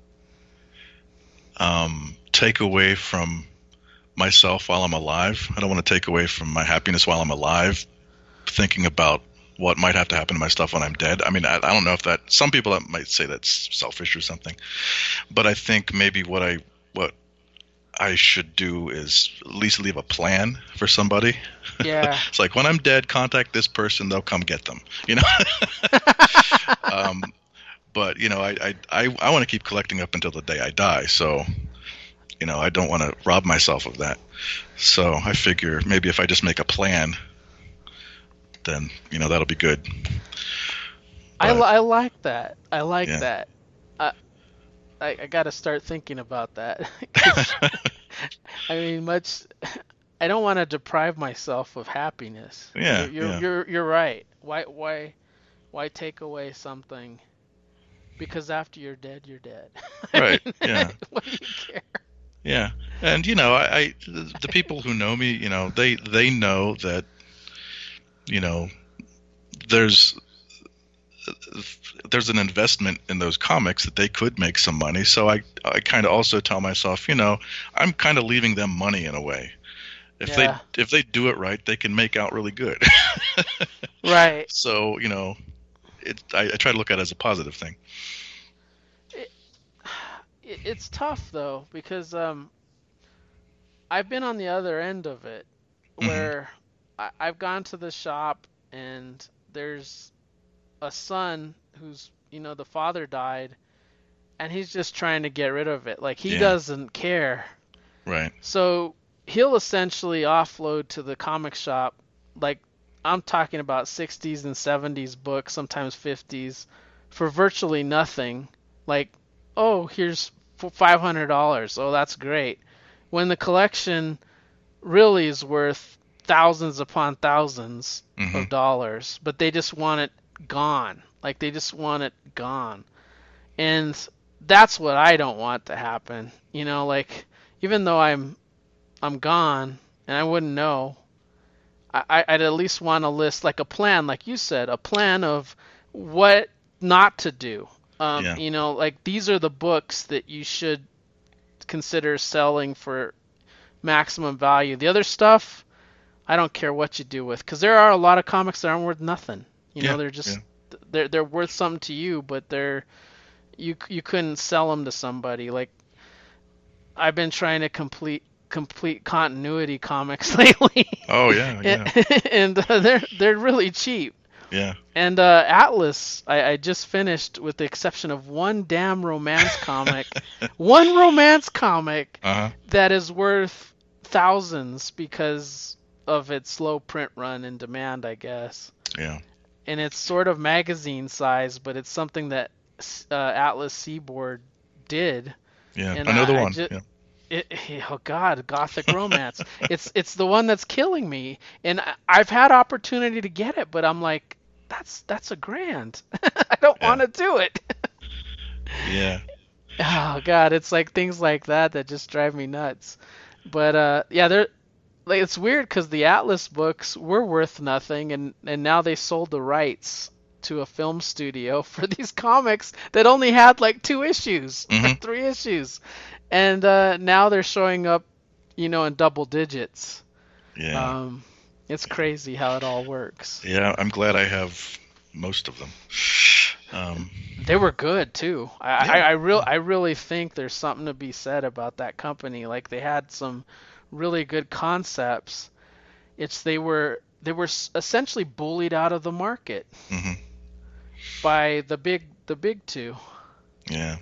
Speaker 2: um, take away from myself while I'm alive. I don't want to take away from my happiness while I'm alive, thinking about what might have to happen to my stuff when I'm dead. I mean, I, I don't know if that. Some people might say that's selfish or something, but I think maybe what I what I should do is at least leave a plan for somebody.
Speaker 1: Yeah.
Speaker 2: It's like when I'm dead, contact this person; they'll come get them. You know. um, but you know, I I I, I want to keep collecting up until the day I die. So you know, I don't want to rob myself of that. So I figure maybe if I just make a plan, then you know that'll be good.
Speaker 1: I, li-
Speaker 2: But
Speaker 1: I like that. I like
Speaker 2: yeah.
Speaker 1: that. I I, I got to start thinking about that. 'Cause, I mean, much. I don't want to deprive myself of happiness. You're
Speaker 2: Yeah,
Speaker 1: you're
Speaker 2: yeah,
Speaker 1: you're you're right. Why why why take away something? Because after you're dead, you're dead. I
Speaker 2: right,
Speaker 1: mean,
Speaker 2: yeah,
Speaker 1: what do you care?
Speaker 2: yeah. And you know, I, I the people who know me, you know, they they know that you know there's there's an investment in those comics that they could make some money. So I I kind of also tell myself, you know, I'm kind of leaving them money in a way. If they
Speaker 1: Yeah.
Speaker 2: if they do it right, they can make out really good.
Speaker 1: Right.
Speaker 2: So you know, it I, I try to look at it as a positive thing.
Speaker 1: It, it it's tough though because um I've been on the other end of it
Speaker 2: Hmm.
Speaker 1: where I, I've gone to the shop and there's a son who's you know the father died and he's just trying to get rid of it. Like he
Speaker 2: Yeah.
Speaker 1: doesn't care.
Speaker 2: Right.
Speaker 1: So he'll essentially offload to the comic shop like I'm talking about sixties and seventies books, sometimes fifties for virtually nothing. Like, oh, here's five hundred dollars. Oh, that's great. When the collection really is worth thousands upon thousands
Speaker 2: Hmm.
Speaker 1: of dollars, but they just want it gone. Like they just want it gone. And that's what I don't want to happen. You know, like even though I'm I'm gone and I wouldn't know, I I'd at least want to list like a plan, like you said, a plan of what not to do. Um,
Speaker 2: Yeah.
Speaker 1: you know, like these are the books that you should consider selling for maximum value. The other stuff, I don't care what you do with, because there are a lot of comics that aren't worth nothing. You know,
Speaker 2: Yeah.
Speaker 1: they're
Speaker 2: Yeah.
Speaker 1: just they're they're worth something to you, but they're you you couldn't sell them to somebody. Like I've been trying to complete complete continuity comics lately,
Speaker 2: Oh yeah.
Speaker 1: and,
Speaker 2: Yeah.
Speaker 1: and uh, they're they're really cheap.
Speaker 2: Yeah.
Speaker 1: And uh, Atlas, I, I just finished with the exception of one damn romance comic, one romance comic
Speaker 2: Uh-huh.
Speaker 1: that is worth thousands because of its slow print run and demand, I guess.
Speaker 2: Yeah.
Speaker 1: And it's sort of magazine size, but it's something that uh, Atlas Seaboard did,
Speaker 2: Yeah.
Speaker 1: and
Speaker 2: I know the
Speaker 1: I, I
Speaker 2: one.
Speaker 1: just
Speaker 2: Yeah.
Speaker 1: It, oh God, gothic romance. It's it's the one that's killing me, and I, I've had opportunity to get it, but I'm like, that's that's a grand. I don't
Speaker 2: Yeah.
Speaker 1: want to do it.
Speaker 2: Yeah.
Speaker 1: Oh God, it's like things like that that just drive me nuts. But uh, yeah, they're like it's weird because the Atlas books were worth nothing, and and now they sold the rights to a film studio for these comics that only had like two issues or
Speaker 2: Hmm.
Speaker 1: three issues, and uh, now they're showing up, you know, in double digits.
Speaker 2: Yeah.
Speaker 1: Um, it's crazy how it all works.
Speaker 2: Yeah. I'm glad I have most of them. Um,
Speaker 1: They were good too. I, I,
Speaker 2: yeah.
Speaker 1: I real I really think there's something to be said about that company. Like they had some really good concepts. It's they were they were s- essentially bullied out of the market
Speaker 2: Hmm.
Speaker 1: by the big the big two.
Speaker 2: Yeah.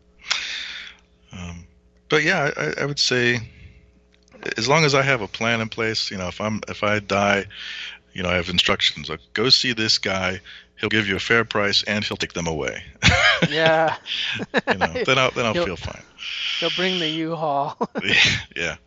Speaker 2: Um, but yeah, I, I would say as long as I have a plan in place, you know, if I'm if I die, you know, I have instructions like go see this guy. He'll give you a fair price and he'll take them away.
Speaker 1: Yeah.
Speaker 2: You know, then I'll then I'll
Speaker 1: he'll
Speaker 2: feel fine.
Speaker 1: he'll bring the U-Haul.
Speaker 2: Yeah.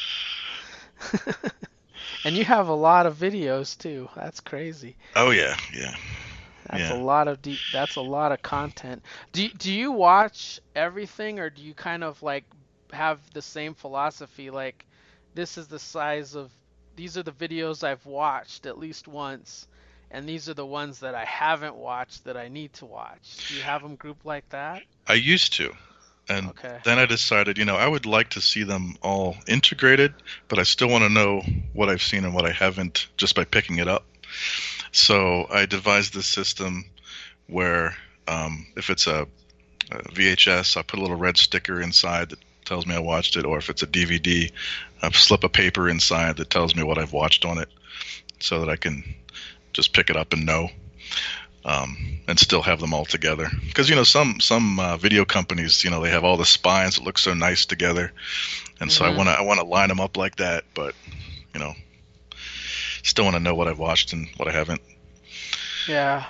Speaker 1: And you have a lot of videos too. That's crazy.
Speaker 2: Oh yeah. Yeah.
Speaker 1: That's a
Speaker 2: Yeah.
Speaker 1: lot of deep, that's a lot of content. Do you- do you watch everything or do you kind of like have the same philosophy like this is the size of these are the videos I've watched at least once and these are the ones that I haven't watched that I need to watch. Do you have them grouped like that?
Speaker 2: I used to. And
Speaker 1: Okay.
Speaker 2: then I decided, you know, I would like to see them all integrated, but I still want to know what I've seen and what I haven't just by picking it up. So I devised this system where um, if it's a, V H S, I put a little red sticker inside that tells me I watched it, or if it's a D V D, I slip a paper inside that tells me what I've watched on it, so that I can just pick it up and know, um, and still have them all together. Because you know some some uh, video companies, you know, they have all the spines that look so nice together, and so I
Speaker 1: Mhm.
Speaker 2: want to I want to line them up like that, but you know, still want to know what I've watched and what I haven't.
Speaker 1: Yeah.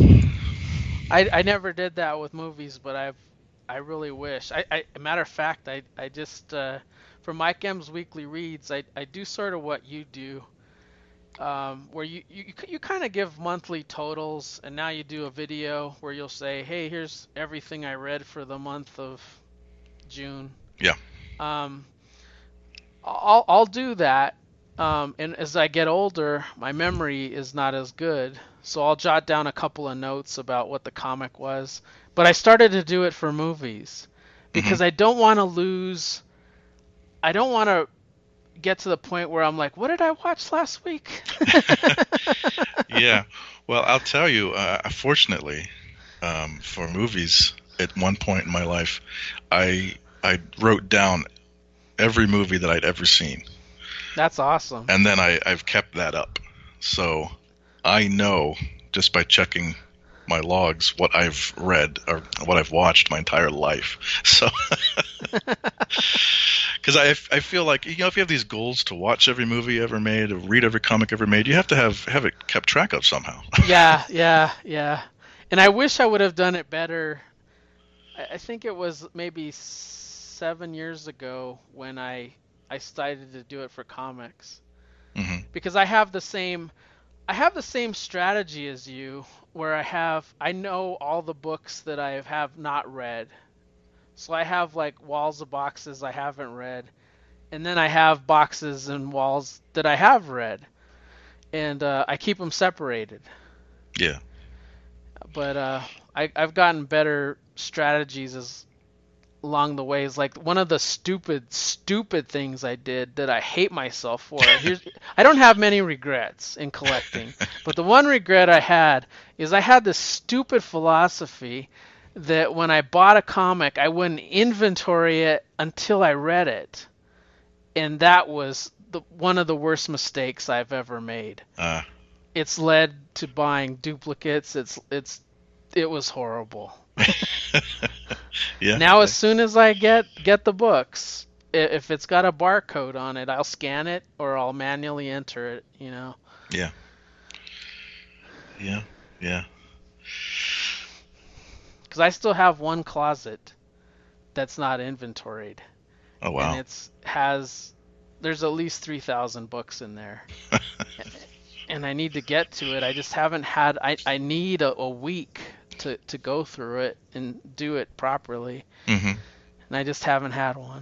Speaker 1: I I never did that with movies, but I've I really wish. I, I matter of fact, I I just uh, for Mike M's weekly reads, I I do sort of what you do, um, where you you you kind of give monthly totals, and now you do a video where you'll say, hey, here's everything I read for the month of June.
Speaker 2: Yeah.
Speaker 1: Um, I'll I'll do that. Um, and as I get older, my memory is not as good, so I'll jot down a couple of notes about what the comic was. But I started to do it for movies
Speaker 2: Hmm.
Speaker 1: because I don't want to lose. I don't want to get to the point where I'm like, what did I watch last week?
Speaker 2: Yeah. Well, I'll tell you. Uh, fortunately, um, for movies, at one point in my life, I I wrote down every movie that I'd ever seen,
Speaker 1: That's awesome.
Speaker 2: and then I I've kept that up, so I know just by checking my logs what I've read or what I've watched my entire life. So, because I I feel like you know if you have these goals to watch every movie ever made, or read every comic ever made, you have to have have it kept track of somehow.
Speaker 1: Yeah, yeah, yeah. And I wish I would have done it better. I I think it was maybe seven years ago when I I started to do it for comics
Speaker 2: Hmm.
Speaker 1: because I have the same I have the same strategy as you where I have I know all the books that I have not read. So I have like walls of boxes I haven't read, and then I have boxes and walls that I have read, and uh, I keep them separated.
Speaker 2: Yeah.
Speaker 1: But uh, I, I've gotten better strategies as along the ways. Like one of the stupid, stupid things I did that I hate myself for. Here's I don't have many regrets in collecting, but the one regret I had is I had this stupid philosophy that when I bought a comic, I wouldn't inventory it until I read it, and that was the one of the worst mistakes I've ever made.
Speaker 2: Uh,
Speaker 1: It's led to buying duplicates. It's it's it was horrible.
Speaker 2: yeah.
Speaker 1: Now, as soon as I get get the books, if it's got a barcode on it, I'll scan it or I'll manually enter it. You know,
Speaker 2: Yeah. Yeah. Yeah.
Speaker 1: because I still have one closet that's not inventoried,
Speaker 2: Oh
Speaker 1: and
Speaker 2: wow.
Speaker 1: it's has there's at least three thousand books in there, and I need to get to it. I just haven't had. I I need a, a week to to go through it and do it properly,
Speaker 2: hmm
Speaker 1: and I just haven't had one.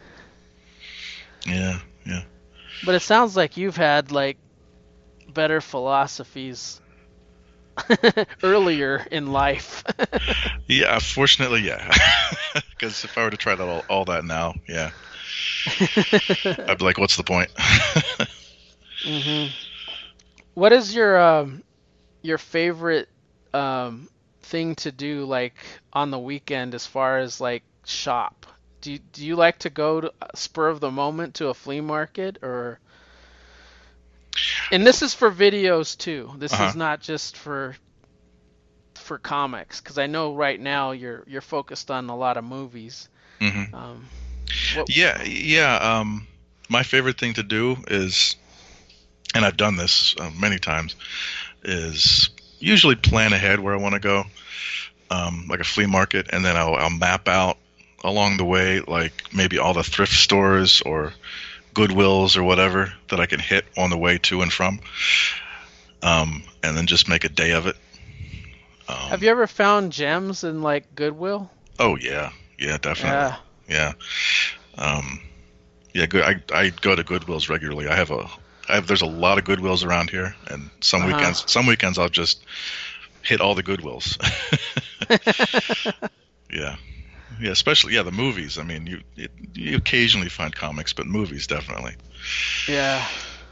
Speaker 2: Yeah, yeah.
Speaker 1: But it sounds like you've had like better philosophies earlier in life.
Speaker 2: Yeah, fortunately, yeah. Because if I were to try that all, all that now, yeah, I'd be like, what's the point?
Speaker 1: hmm What is your um your favorite um thing to do like on the weekend as far as like shop? Do you, do you like to go to spur of the moment to a flea market or and this is for videos too. This
Speaker 2: Uh-huh.
Speaker 1: is not just for for comics because I know right now you're you're focused on a lot of movies.
Speaker 2: hmm
Speaker 1: Um, what?
Speaker 2: Yeah, yeah. Um, my favorite thing to do is, and I've done this uh, many times, is usually plan ahead where I want to go, um, like a flea market, and then I'll, I'll map out along the way, like maybe all the thrift stores or Goodwills or whatever that I can hit on the way to and from, um, and then just make a day of it.
Speaker 1: Have
Speaker 2: Um,
Speaker 1: you ever found gems in like Goodwill?
Speaker 2: oh yeah, yeah, definitely,
Speaker 1: Yeah.
Speaker 2: yeah, um, yeah. Good. I I go to Goodwills regularly. I have a I have, there's a lot of Goodwills around here, and some
Speaker 1: Uh
Speaker 2: weekends some weekends I'll just hit all the Goodwills.
Speaker 1: huh.
Speaker 2: Yeah. Yeah, especially yeah, the movies. I mean, you it, you occasionally find comics, but movies definitely.
Speaker 1: Yeah.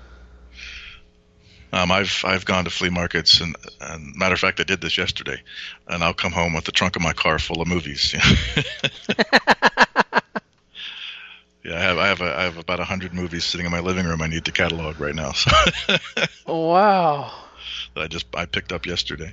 Speaker 2: Um, I've I've gone to flea markets, and, and matter of fact, I did this yesterday, and I'll come home with the trunk of my car full of movies. Yeah, I have I have a, I have about a hundred movies sitting in my living room. I need to catalog right now, so
Speaker 1: Wow.
Speaker 2: that I just I picked up yesterday.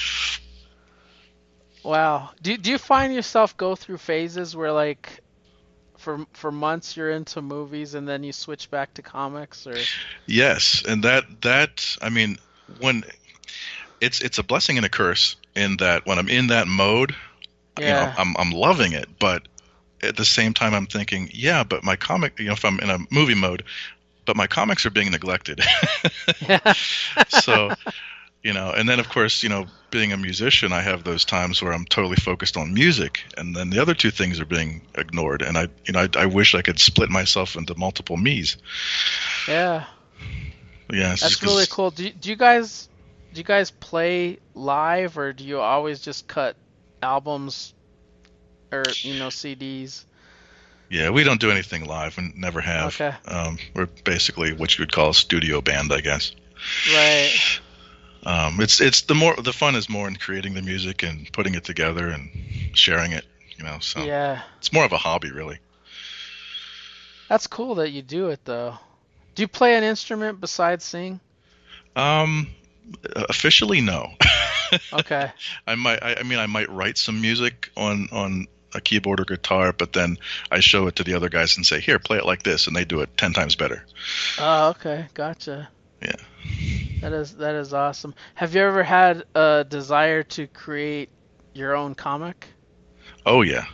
Speaker 1: Wow. Do do you find yourself go through phases where like for for months you're into movies and then you switch back to comics or
Speaker 2: Yes, and that that I mean, when it's it's a blessing and a curse in that when I'm in that mode, you know,
Speaker 1: yeah.
Speaker 2: I'm I'm loving it, but at the same time I'm thinking, yeah, but my comic, you know, if I'm in a movie mode, but my comics are being neglected.
Speaker 1: Yeah.
Speaker 2: So, you know, and then of course, you know, being a musician, I have those times where I'm totally focused on music, and then the other two things are being ignored, and I, you know, I, I wish I could split myself into multiple me's.
Speaker 1: Yeah.
Speaker 2: Yeah, it's just
Speaker 1: That's really
Speaker 2: 'cause-
Speaker 1: cool. Do you, do you guys do you guys play live or do you always just cut albums or you know C Ds?
Speaker 2: yeah, we don't do anything live and never have.
Speaker 1: Okay.
Speaker 2: Um, we're basically what you would call a studio band, I guess.
Speaker 1: Right.
Speaker 2: Um, it's it's the more the fun is more in creating the music and putting it together and sharing it, you know. So
Speaker 1: Yeah.
Speaker 2: it's more of a hobby, really.
Speaker 1: That's cool that you do it though. Do you play an instrument besides sing?
Speaker 2: Um, officially, no.
Speaker 1: Okay.
Speaker 2: I might. I, I mean, I might write some music on on a keyboard or guitar, but then I show it to the other guys and say, "Here, play it like this," and they do it ten times better.
Speaker 1: Oh, okay. Gotcha.
Speaker 2: Yeah.
Speaker 1: That is that is awesome. Have you ever had a desire to create your own comic?
Speaker 2: Oh yeah.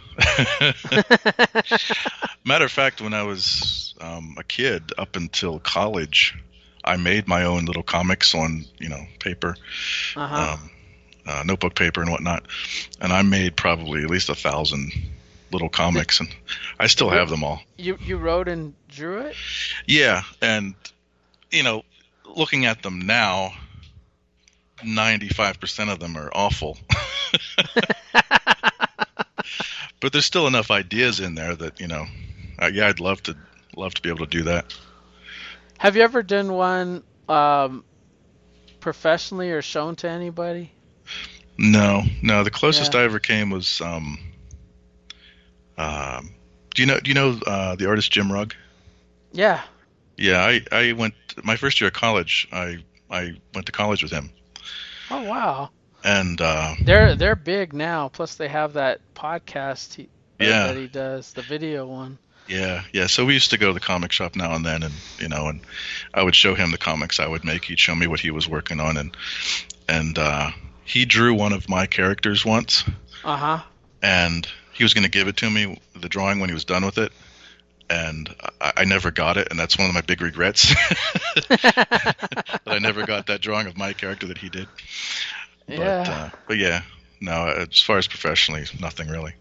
Speaker 2: Matter of fact, when I was um, a kid, up until college, I made my own little comics on you know paper,
Speaker 1: Uh-huh.
Speaker 2: um, uh, notebook paper and whatnot, and I made probably at least a thousand little
Speaker 1: Did
Speaker 2: comics, and I still have them all.
Speaker 1: you you wrote and drew it?
Speaker 2: Yeah, and you know, looking at them now, ninety-five percent of them are awful. But there's still enough ideas in there that, you know, uh, yeah, I'd love to love to be able to do that.
Speaker 1: Have you ever done one um, professionally or shown to anybody?
Speaker 2: No, no, the closest
Speaker 1: Yeah.
Speaker 2: I ever came was um um do you know do you know uh the artist Jim Rugg?
Speaker 1: Yeah.
Speaker 2: Yeah, I I went my first year of college, I I went to college with him.
Speaker 1: Oh wow.
Speaker 2: And uh
Speaker 1: They're they're big now. Plus they have that podcast he, uh,
Speaker 2: yeah,
Speaker 1: that he does, the video one.
Speaker 2: yeah, yeah. So we used to go to the comic shop now and then, and you know, and I would show him the comics I would make. He'd show me what he was working on, and and uh, he drew one of my characters once,
Speaker 1: Uh-huh.
Speaker 2: and he was going to give it to me, the drawing, when he was done with it. and I, I never got it, and that's one of my big regrets that I never got that drawing of my character that he did. But
Speaker 1: Yeah.
Speaker 2: uh, but yeah, no. As far as professionally, nothing really.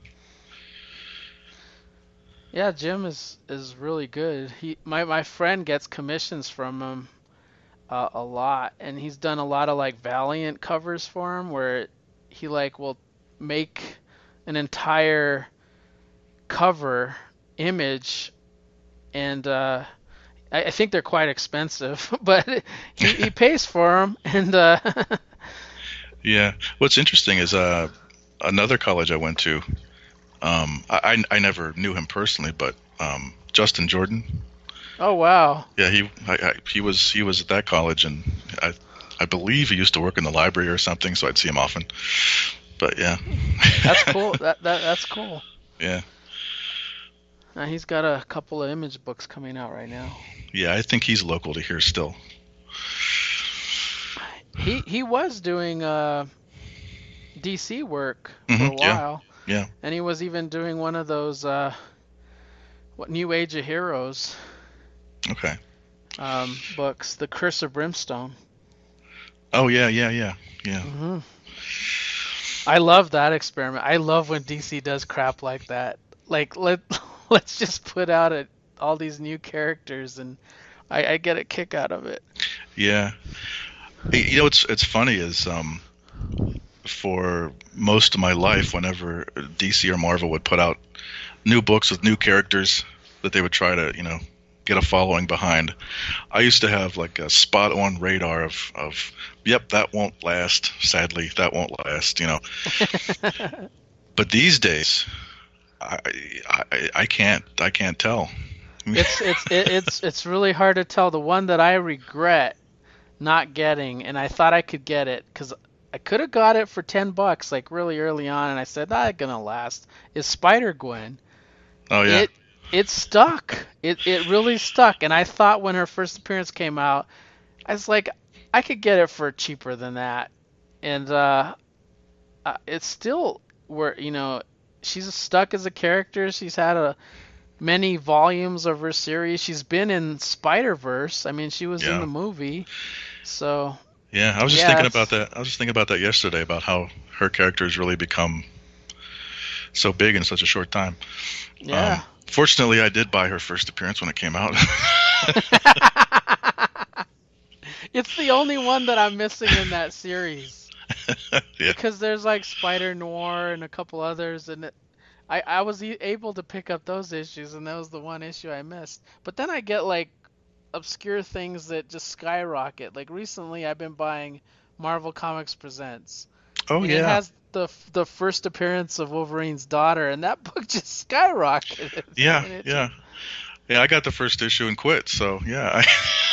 Speaker 1: Yeah, Jim is is really good. He my my friend gets commissions from him uh, a lot, and he's done a lot of like Valiant covers for him, where he like will make an entire cover image, and uh, I, I think they're quite expensive, but he, he pays for them, and uh,
Speaker 2: Yeah. What's interesting is uh another college I went to. Um, I I I never knew him personally, but um, Justin Jordan.
Speaker 1: oh wow,
Speaker 2: Yeah, he I, I, he was he was at that college, and I I believe he used to work in the library or something, so I'd see him often. But yeah.
Speaker 1: that's cool. That that that's cool.
Speaker 2: Yeah.
Speaker 1: Uh, he's got a couple of image books coming out right now.
Speaker 2: Yeah, I think he's local to here still.
Speaker 1: He he was doing uh, D C work for
Speaker 2: Hmm.
Speaker 1: a
Speaker 2: Yeah.
Speaker 1: while,
Speaker 2: Yeah.
Speaker 1: and he was even doing one of those uh, what New Age of Heroes
Speaker 2: Okay.
Speaker 1: um, books, The Curse of Brimstone.
Speaker 2: Oh yeah, yeah, yeah, yeah.
Speaker 1: hmm I love that experiment. I love when D C does crap like that. Like let let's just put out a, all these new characters, and I, I get a kick out of it.
Speaker 2: Yeah. Hey, You know, it's it's funny is um for most of my life, whenever D C or Marvel would put out new books with new characters that they would try to, you know, get a following behind, I used to have like a spot on radar of of yep, that won't last. Sadly, that won't last. You know. But these days, I I, I can't I can't tell.
Speaker 1: It's it's it, it's it's really hard to tell. The one that I regret not getting, and I thought I could get it because I could have got it for ten bucks, like really early on, and I said not gonna last. Is Spider Gwen?
Speaker 2: Oh yeah.
Speaker 1: It it stuck. It it really stuck, and I thought when her first appearance came out, I was like, I could get it for cheaper than that, and uh, uh it's still where you know she's stuck as a character. She's had a many volumes of her series. She's been in Spider Verse. I mean, she was in
Speaker 2: Yeah.
Speaker 1: the movie. So
Speaker 2: Yeah, I was just
Speaker 1: yeah,
Speaker 2: thinking
Speaker 1: it's,
Speaker 2: about that. I was just thinking about that yesterday about how her character has really become so big in such a short time.
Speaker 1: yeah.
Speaker 2: Um, fortunately, I did buy her first appearance when it came out.
Speaker 1: It's the only one that I'm missing in that series
Speaker 2: Yeah.
Speaker 1: because there's like Spider Noir and a couple others, and it, I I was e- able to pick up those issues, and that was the one issue I missed. But then I get like obscure things that just skyrocket. Like recently, I've been buying Marvel Comics Presents,
Speaker 2: Oh
Speaker 1: and it
Speaker 2: yeah.
Speaker 1: has the the first appearance of Wolverine's daughter, and that book just skyrocketed.
Speaker 2: Yeah,
Speaker 1: And it
Speaker 2: yeah. Yeah, I got the first issue and quit. So, yeah.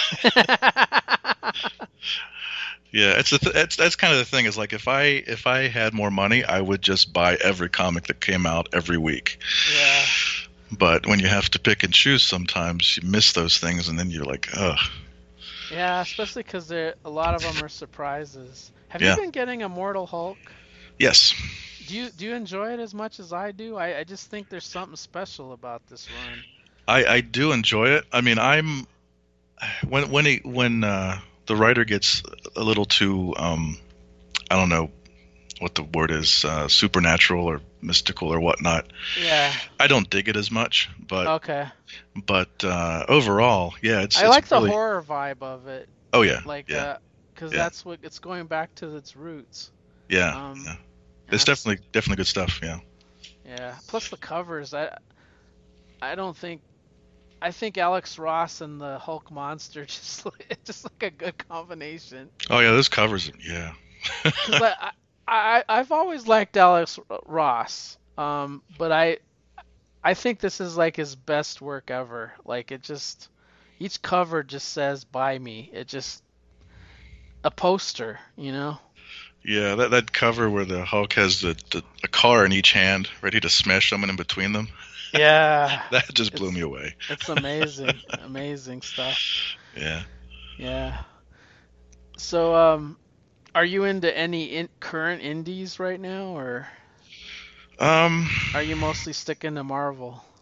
Speaker 2: I, yeah, it's, the th- it's that's kind of the thing is like if I if I had more money, I would just buy every comic that came out every week.
Speaker 1: yeah,
Speaker 2: But when you have to pick and choose sometimes, you miss those things and then you're like, ugh.
Speaker 1: yeah, especially because a lot of them are surprises. Have
Speaker 2: Yeah.
Speaker 1: you been getting Immortal Hulk?
Speaker 2: Yes.
Speaker 1: Do you do you enjoy it as much as I do? I, I just think there's something special about this run.
Speaker 2: I, I do enjoy it. I mean, I'm when when he when uh, the writer gets a little too um, I don't know what the word is, uh, supernatural or mystical or whatnot.
Speaker 1: Yeah.
Speaker 2: I don't dig it as much, but
Speaker 1: Okay.
Speaker 2: but uh, overall, yeah, it's.
Speaker 1: I
Speaker 2: it's
Speaker 1: like the
Speaker 2: really,
Speaker 1: horror vibe of it.
Speaker 2: Oh yeah,
Speaker 1: Like,
Speaker 2: yeah,
Speaker 1: uh, because
Speaker 2: yeah.
Speaker 1: that's what it's going back to its roots.
Speaker 2: yeah,
Speaker 1: Um,
Speaker 2: yeah.
Speaker 1: and
Speaker 2: It's
Speaker 1: that's-
Speaker 2: definitely definitely good stuff. Yeah.
Speaker 1: Yeah. Plus the covers, I I don't think I think Alex Ross and the Hulk monster just like, just like a good combination.
Speaker 2: Oh yeah, those covers. Yeah.
Speaker 1: Because I, I I've always liked Alex Ross, um, but I I think this is like his best work ever. Like it just each cover just says "Buy me." It just a poster, you know.
Speaker 2: Yeah, that that cover where the Hulk has the, the a car in each hand, ready to smash someone in between them.
Speaker 1: Yeah.
Speaker 2: That just blew
Speaker 1: It's-
Speaker 2: me away.
Speaker 1: It's amazing, amazing stuff.
Speaker 2: Yeah.
Speaker 1: Yeah. So, um, are you into any in current indies right now, or
Speaker 2: Um,
Speaker 1: are you mostly sticking to Marvel?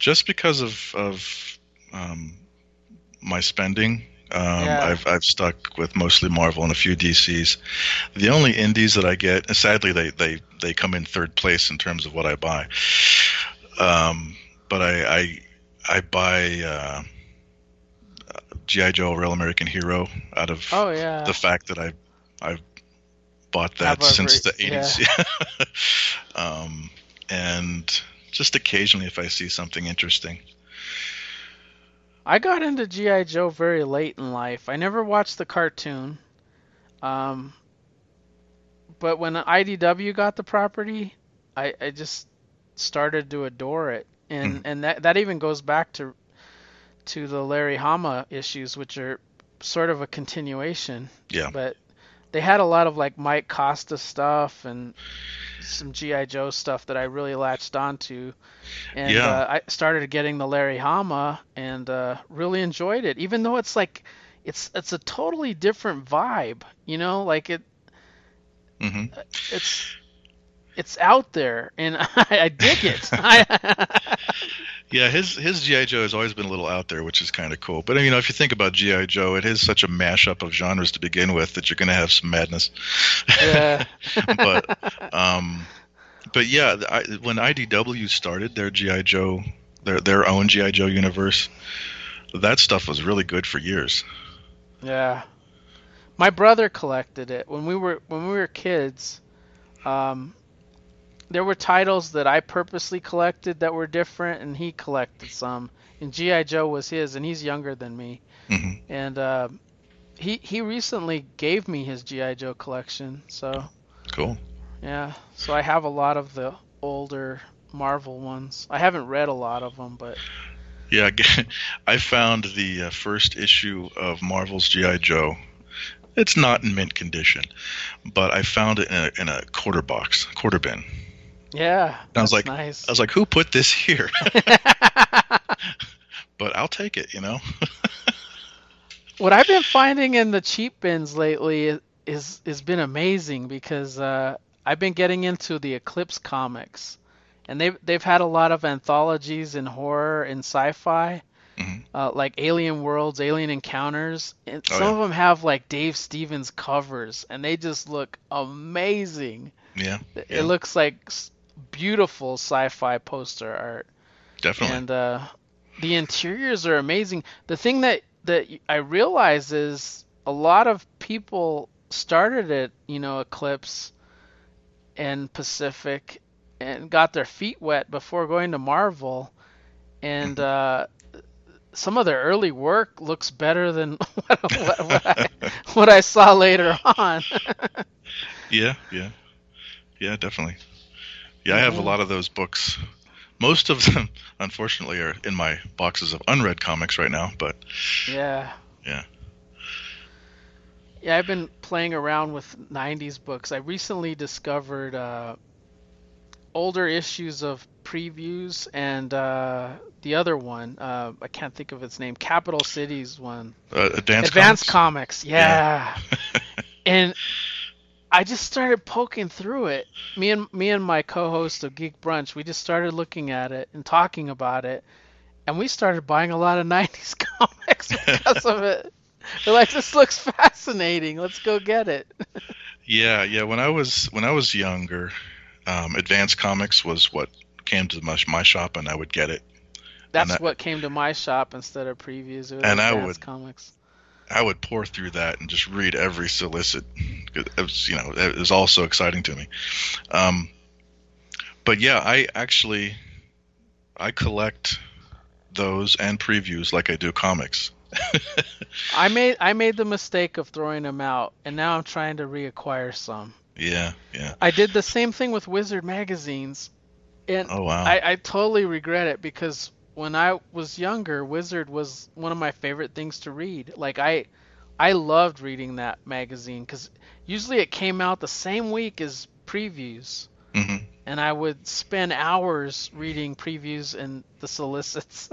Speaker 2: just because of of um, my spending. Um,
Speaker 1: Yeah.
Speaker 2: I've I've stuck with mostly Marvel and a few D Cs. The only indies that I get, and sadly they, they, they come in third place in terms of what I buy. Um, but I I, I buy uh, G I. Joe: Real American Hero out of
Speaker 1: Oh yeah.
Speaker 2: the fact that I I've bought that
Speaker 1: Have
Speaker 2: since
Speaker 1: every-
Speaker 2: the eighties. um, and just occasionally if I see something interesting.
Speaker 1: I got into G I. Joe very late in life. I never watched the cartoon. Um, but when I D W got the property, I, I just started to adore it. And
Speaker 2: Mhm.
Speaker 1: and that that even goes back to to the Larry Hama issues, which are sort of a continuation.
Speaker 2: Yeah.
Speaker 1: But they had a lot of like Mike Costa stuff and some G I. Joe stuff that I really latched onto. And
Speaker 2: Yeah.
Speaker 1: uh, I started getting the Larry Hama and uh, really enjoyed it, even though it's like it's it's a totally different vibe, you know, like it
Speaker 2: hmm
Speaker 1: it's it's out there, and I, I dig it. I,
Speaker 2: Yeah, his his G I. Joe has always been a little out there, which is kind of cool. But you know, if you think about G I. Joe, it is such a mashup of genres to begin with that you're going to have some madness.
Speaker 1: yeah.
Speaker 2: but um, but yeah, I, when I D W started their G I. Joe, their their own G I. Joe universe, that stuff was really good for years.
Speaker 1: Yeah. My brother collected it when we were when we were kids. Um, there were titles that I purposely collected that were different, and he collected some. And G I. Joe was his, and he's younger than me.
Speaker 2: hmm
Speaker 1: And uh, he he recently gave me his G I. Joe collection. So
Speaker 2: Cool.
Speaker 1: yeah, so I have a lot of the older Marvel ones. I haven't read a lot of them, but
Speaker 2: Yeah, I g- I found the uh, first issue of Marvel's G I. Joe. It's not in mint condition, but I found it in a, in a quarter box, quarter bin.
Speaker 1: yeah,
Speaker 2: I was
Speaker 1: that's
Speaker 2: like,
Speaker 1: nice.
Speaker 2: I was like, who put this here? But I'll take it, you know.
Speaker 1: What I've been finding in the cheap bins lately is is, is been amazing because uh, I've been getting into the Eclipse comics, and they've they've had a lot of anthologies in horror and sci-fi,
Speaker 2: hmm
Speaker 1: uh, like Alien Worlds, Alien Encounters, and
Speaker 2: Oh
Speaker 1: some
Speaker 2: yeah,
Speaker 1: of them have like Dave Stevens covers, and they just look amazing.
Speaker 2: yeah,
Speaker 1: It
Speaker 2: yeah,
Speaker 1: looks like s- beautiful sci-fi poster art,
Speaker 2: definitely.
Speaker 1: and uh, the interiors are amazing. The thing that that I realize is a lot of people started at, you know, Eclipse and Pacific and got their feet wet before going to Marvel, and
Speaker 2: hmm
Speaker 1: uh, some of their early work looks better than what, what, what I what I saw later on.
Speaker 2: Yeah, yeah, yeah, definitely. Yeah, I have a
Speaker 1: hmm
Speaker 2: lot of those books. Most of them, unfortunately, are in my boxes of unread comics right now. But
Speaker 1: Yeah.
Speaker 2: yeah,
Speaker 1: Yeah, I've been playing around with nineties books. I recently discovered uh, older issues of previews and uh, the other one, uh, I can't think of its name, Capital Cities one.
Speaker 2: uh, Advanced
Speaker 1: Advanced
Speaker 2: Comics.
Speaker 1: Comics,
Speaker 2: Yeah.
Speaker 1: yeah. And I just started poking through it. Me and me and my co-host of Geek Brunch, we just started looking at it and talking about it, and we started buying a lot of nineties comics because of it. We're like, this looks fascinating. Let's go get it.
Speaker 2: Yeah, yeah. When I was when I was younger, um, Advanced Comics was what came to my, my shop, and I would get it. And
Speaker 1: That's
Speaker 2: that,
Speaker 1: what came to my shop instead of previews. It was
Speaker 2: and I
Speaker 1: Advanced
Speaker 2: would
Speaker 1: Comics.
Speaker 2: I would pour through that and just read every solicit. It was, you know, it was all so exciting to me. Um, but yeah, I actually I collect those and previews like I do comics.
Speaker 1: I made I made the mistake of throwing them out, and now I'm trying to reacquire some.
Speaker 2: Yeah, yeah.
Speaker 1: I did the same thing with Wizard magazines, and
Speaker 2: Oh wow.
Speaker 1: I, I totally regret it because when I was younger, Wizard was one of my favorite things to read. Like I I loved reading that magazine because usually it came out the same week as previews,
Speaker 2: hmm
Speaker 1: and I would spend hours reading previews and the solicits.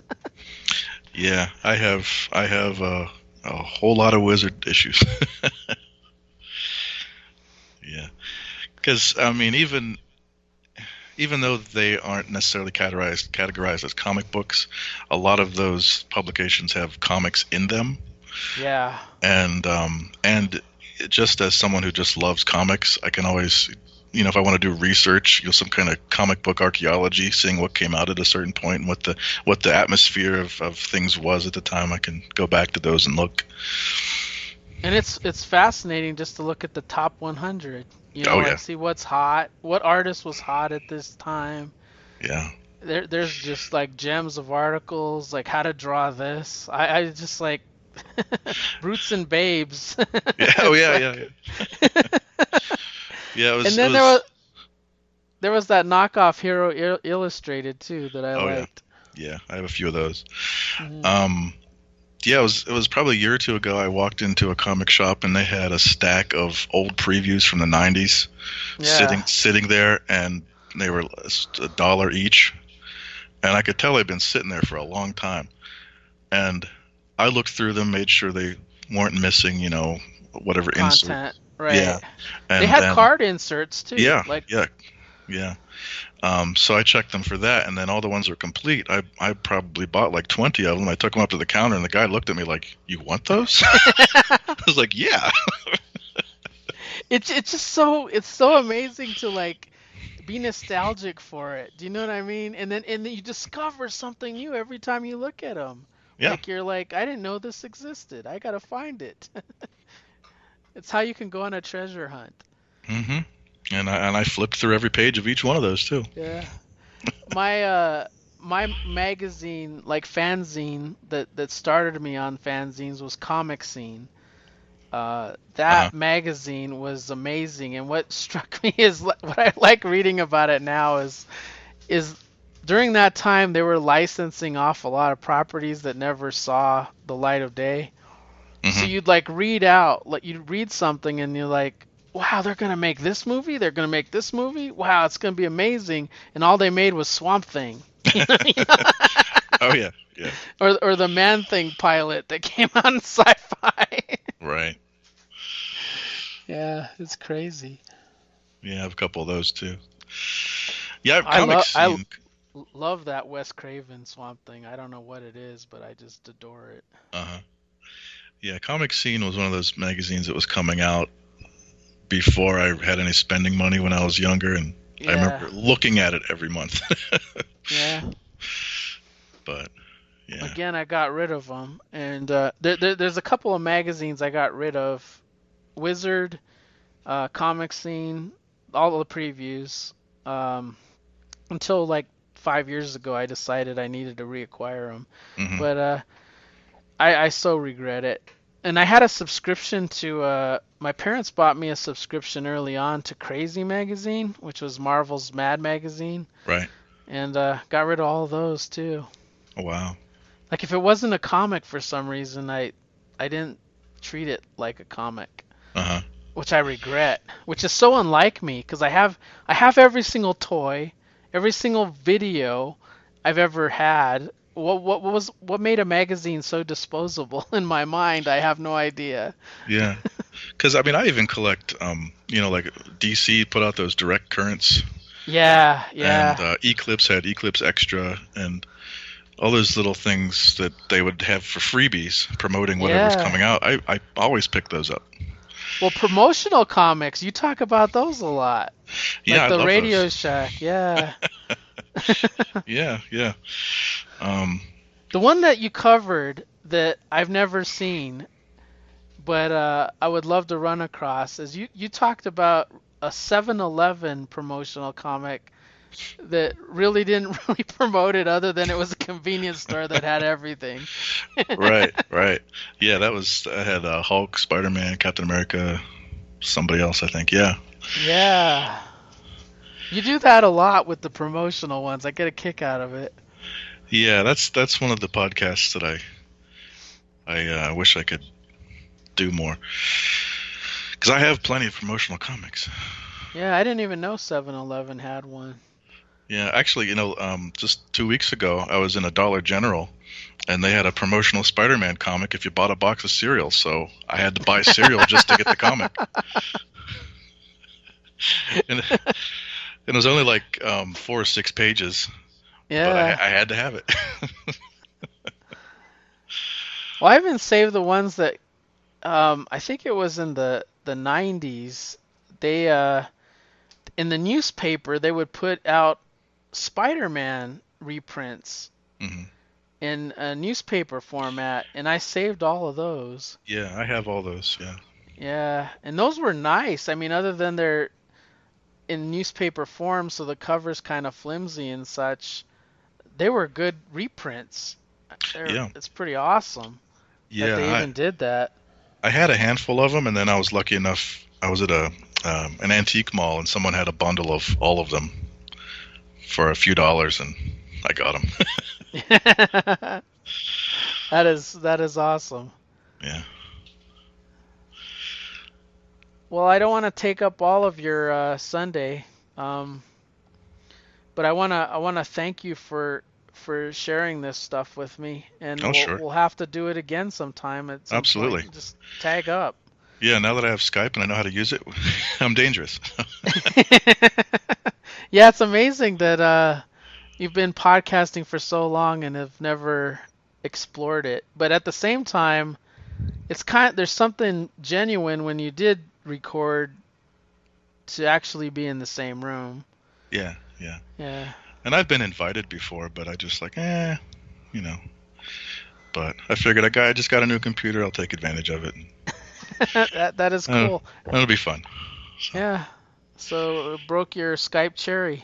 Speaker 2: Yeah, I have I have uh, a whole lot of Wizard issues. Yeah, because I mean, even even though they aren't necessarily categorized categorized as comic books, a lot of those publications have comics in them.
Speaker 1: Yeah.
Speaker 2: And um, and just as someone who just loves comics, I can always, you know, if I want to do research, you know, some kind of comic book archaeology, seeing what came out at a certain point and what the what the atmosphere of, of things was at the time, I can go back to those and look.
Speaker 1: And it's it's fascinating just to look at the top one hundred. You know,
Speaker 2: Oh,
Speaker 1: like
Speaker 2: yeah.
Speaker 1: see what's hot, what artist was hot at this time.
Speaker 2: Yeah.
Speaker 1: There, there's just like gems of articles, like how to draw this. I, I just like Brutes and Babes.
Speaker 2: Yeah. Oh,
Speaker 1: It's
Speaker 2: yeah,
Speaker 1: like-
Speaker 2: yeah, yeah. Yeah, it was.
Speaker 1: and then
Speaker 2: it
Speaker 1: there
Speaker 2: was,
Speaker 1: was there was that knockoff Hero Il- Illustrated too that I
Speaker 2: Oh, yeah.
Speaker 1: liked.
Speaker 2: Yeah, I have a few of those.
Speaker 1: Mhm.
Speaker 2: Um, yeah, it was it was probably a year or two ago. I walked into a comic shop and they had a stack of old previews from the nineties
Speaker 1: Yeah.
Speaker 2: sitting sitting there, and they were a dollar each, and I could tell they'd been sitting there for a long time. And I looked through them, made sure they weren't missing, you know, whatever insert.
Speaker 1: Content, right?
Speaker 2: Yeah. And
Speaker 1: They had
Speaker 2: then-
Speaker 1: card inserts too.
Speaker 2: Yeah,
Speaker 1: like
Speaker 2: yeah, yeah. Um, so I checked them for that, and then all the ones were complete. I I probably bought like twenty of them. I took them up to the counter, and the guy looked at me like, "You want those?" I was like, "Yeah."
Speaker 1: it's it's just so it's so amazing to like be nostalgic for it. Do you know what I mean? And then and then you discover something new every time you look at them.
Speaker 2: Yeah.
Speaker 1: Like you're like, I didn't know this existed. I gotta find it. It's how you can go on a treasure hunt.
Speaker 2: Mm-hmm. And I and I flipped through every page of each one of those too.
Speaker 1: Yeah. My uh my magazine, like fanzine that that started me on fanzines was Comic Scene. Uh, that
Speaker 2: Uh-huh.
Speaker 1: magazine was amazing, and what struck me is li- what I like reading about it now is is during that time they were licensing off a lot of properties that never saw the light of day. So
Speaker 2: Mhm.
Speaker 1: you'd like read out, like you'd read something and you're like, wow, they're gonna make this movie, they're gonna make this movie, wow, it's gonna be amazing, and all they made was Swamp Thing.
Speaker 2: Oh yeah, yeah,
Speaker 1: or or the Man Thing pilot that came out in Sci-Fi.
Speaker 2: right.
Speaker 1: Yeah, it's crazy.
Speaker 2: Yeah, I have a couple of those too. Yeah,
Speaker 1: I
Speaker 2: comic
Speaker 1: love I
Speaker 2: scene.
Speaker 1: l- love that Wes Craven Swamp Thing. I don't know what it is, but I just adore it.
Speaker 2: Uh-huh. Yeah, Comic Scene was one of those magazines that was coming out before I had any spending money when I was younger, and I
Speaker 1: Yeah.
Speaker 2: remember looking at it every month.
Speaker 1: Yeah.
Speaker 2: But yeah,
Speaker 1: Again, I got rid of them, and uh, there, there, there's a couple of magazines I got rid of: Wizard, uh, Comic Scene, all the previews. Um, until like five years ago, I decided I needed to reacquire them,
Speaker 2: mhm.
Speaker 1: but uh, I, I so regret it. And I had a subscription to. Uh, my parents bought me a subscription early on to Crazy Magazine, which was Marvel's Mad Magazine,
Speaker 2: Right.
Speaker 1: and uh, got rid of all of those too.
Speaker 2: Oh, wow.
Speaker 1: Like if it wasn't a comic for some reason, I I didn't treat it like a comic,
Speaker 2: Uh-huh.
Speaker 1: which I regret. Which is so unlike me because I have I have every single toy, every single video I've ever had. What what was what made a magazine so disposable in my mind? I have no idea.
Speaker 2: Yeah. Because, I mean, I even collect, um, you know, like D C put out those direct currents.
Speaker 1: Yeah, yeah.
Speaker 2: And uh, Eclipse had Eclipse Extra and all those little things that they would have for freebies promoting whatever's
Speaker 1: Yeah.
Speaker 2: coming out. I, I always pick those up.
Speaker 1: Well, promotional comics, you talk about those a lot.
Speaker 2: Yeah,
Speaker 1: Like
Speaker 2: I
Speaker 1: the
Speaker 2: love
Speaker 1: Radio
Speaker 2: those.
Speaker 1: Shack, yeah.
Speaker 2: Yeah, yeah. Um,
Speaker 1: The one that you covered that I've never seen, but uh, I would love to run across is you, you talked about a seven eleven promotional comic that really didn't really promote it other than it was a convenience store that had everything.
Speaker 2: right, right. Yeah, that was, I had uh, Hulk, Spider-Man, Captain America, somebody else, I think. Yeah.
Speaker 1: Yeah. You do that a lot with the promotional ones. I get a kick out of it.
Speaker 2: Yeah, that's that's one of the podcasts that I I uh, wish I could do more. Because I have plenty of promotional comics.
Speaker 1: Yeah, I didn't even know seven eleven had one.
Speaker 2: Yeah, actually, you know, um, just two weeks ago, I was in a Dollar General, and they had a promotional Spider-Man comic if you bought a box of cereal. So I had to buy cereal just to get the comic. And, it was only like um, four or six pages, but I,
Speaker 1: Yeah.
Speaker 2: I had to have it.
Speaker 1: Well, I even saved the ones that um I think it was in the the nineties. They uh in the newspaper they would put out Spider-Man reprints
Speaker 2: hmm
Speaker 1: in a newspaper format, and I saved all of those.
Speaker 2: Yeah, I have all those. Yeah.
Speaker 1: Yeah, and those were nice. I mean, other than they're in newspaper form, so the cover's kind of flimsy and such, they were good reprints. They're,
Speaker 2: Yeah.
Speaker 1: it's pretty awesome that
Speaker 2: Yeah.
Speaker 1: they
Speaker 2: I
Speaker 1: even did that.
Speaker 2: I had a handful of them, and then I was lucky enough. I was at a um, an antique mall, and someone had a bundle of all of them for a few dollars, and I got them.
Speaker 1: That is that is awesome.
Speaker 2: Yeah.
Speaker 1: Well, I don't want to take up all of your uh, Sunday, um, but I wanna I wanna thank you for for sharing this stuff with me, and
Speaker 2: Oh,
Speaker 1: we'll
Speaker 2: sure.
Speaker 1: we'll have to do it again sometime at some
Speaker 2: Absolutely.
Speaker 1: point. Just tag up.
Speaker 2: Yeah. Now that I have Skype and I know how to use it, I'm dangerous.
Speaker 1: Yeah, it's amazing that uh, you've been podcasting for so long and have never explored it. But at the same time, it's kind there's something genuine when you did record to actually be in the same room.
Speaker 2: Yeah. Yeah.
Speaker 1: Yeah.
Speaker 2: And I've been invited before, but I just like, eh, you know. But I figured I got I just got a new computer. I'll take advantage of it.
Speaker 1: that that is
Speaker 2: Uh,
Speaker 1: cool.
Speaker 2: that'll be fun. So.
Speaker 1: Yeah. So it broke your Skype cherry.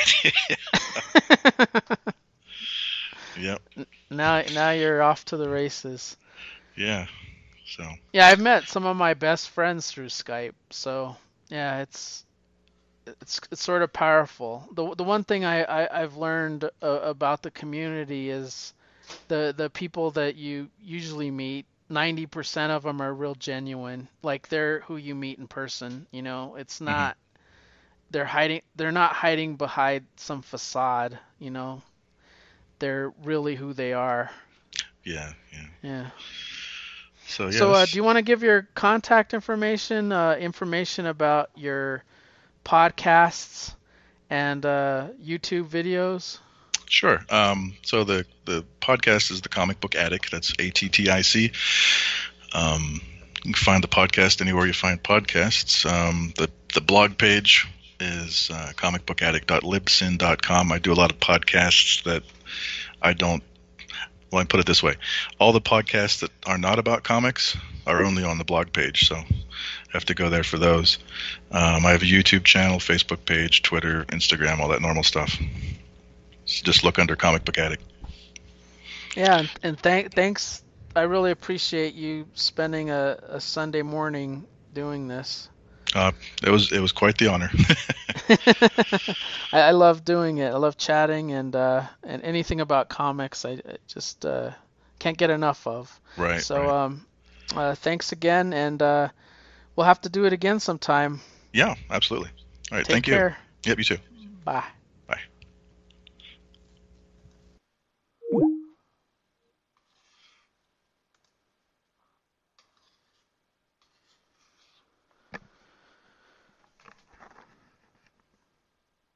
Speaker 2: Yep.
Speaker 1: Now now you're off to the races.
Speaker 2: Yeah. So.
Speaker 1: Yeah, I've met some of my best friends through Skype. So yeah, it's it's it's sort of powerful. The the one thing I, I I've learned uh, about the community is the the people that you usually meet, ninety percent of them are real genuine. Like they're who you meet in person, you know. It's
Speaker 2: hmm
Speaker 1: not they're hiding they're not hiding behind some facade, you know. They're really who they are.
Speaker 2: Yeah. Yeah.
Speaker 1: Yeah.
Speaker 2: So
Speaker 1: So uh, do
Speaker 2: yes.
Speaker 1: you want to give your contact information, uh, information about your podcasts and uh, YouTube videos?
Speaker 2: Sure. Um, so the the podcast is the Comic Book Attic. That's A T T I C. Um, you can find the podcast anywhere you find podcasts. Um, the the blog page is uh, comic book addict dot libsyn dot com. I do a lot of podcasts that I don't. Well, I put it this way: all the podcasts that are not about comics are only on the blog page. So have to go there for those. Um, I have a YouTube channel, Facebook page, Twitter, Instagram, all that normal stuff. So just look under Comic Book Addict.
Speaker 1: Yeah, and, and thank thanks. I really appreciate you spending a, a Sunday morning doing this.
Speaker 2: Uh, it was it was quite the honor.
Speaker 1: I, I love doing it. I love chatting and uh, and anything about comics. I, I just uh, can't get enough of.
Speaker 2: Right,
Speaker 1: So
Speaker 2: right.
Speaker 1: um, uh, thanks again, and uh, we'll have to do it again sometime.
Speaker 2: Yeah, absolutely. All right,
Speaker 1: Take
Speaker 2: thank you.
Speaker 1: care.
Speaker 2: Yep, you too.
Speaker 1: Bye.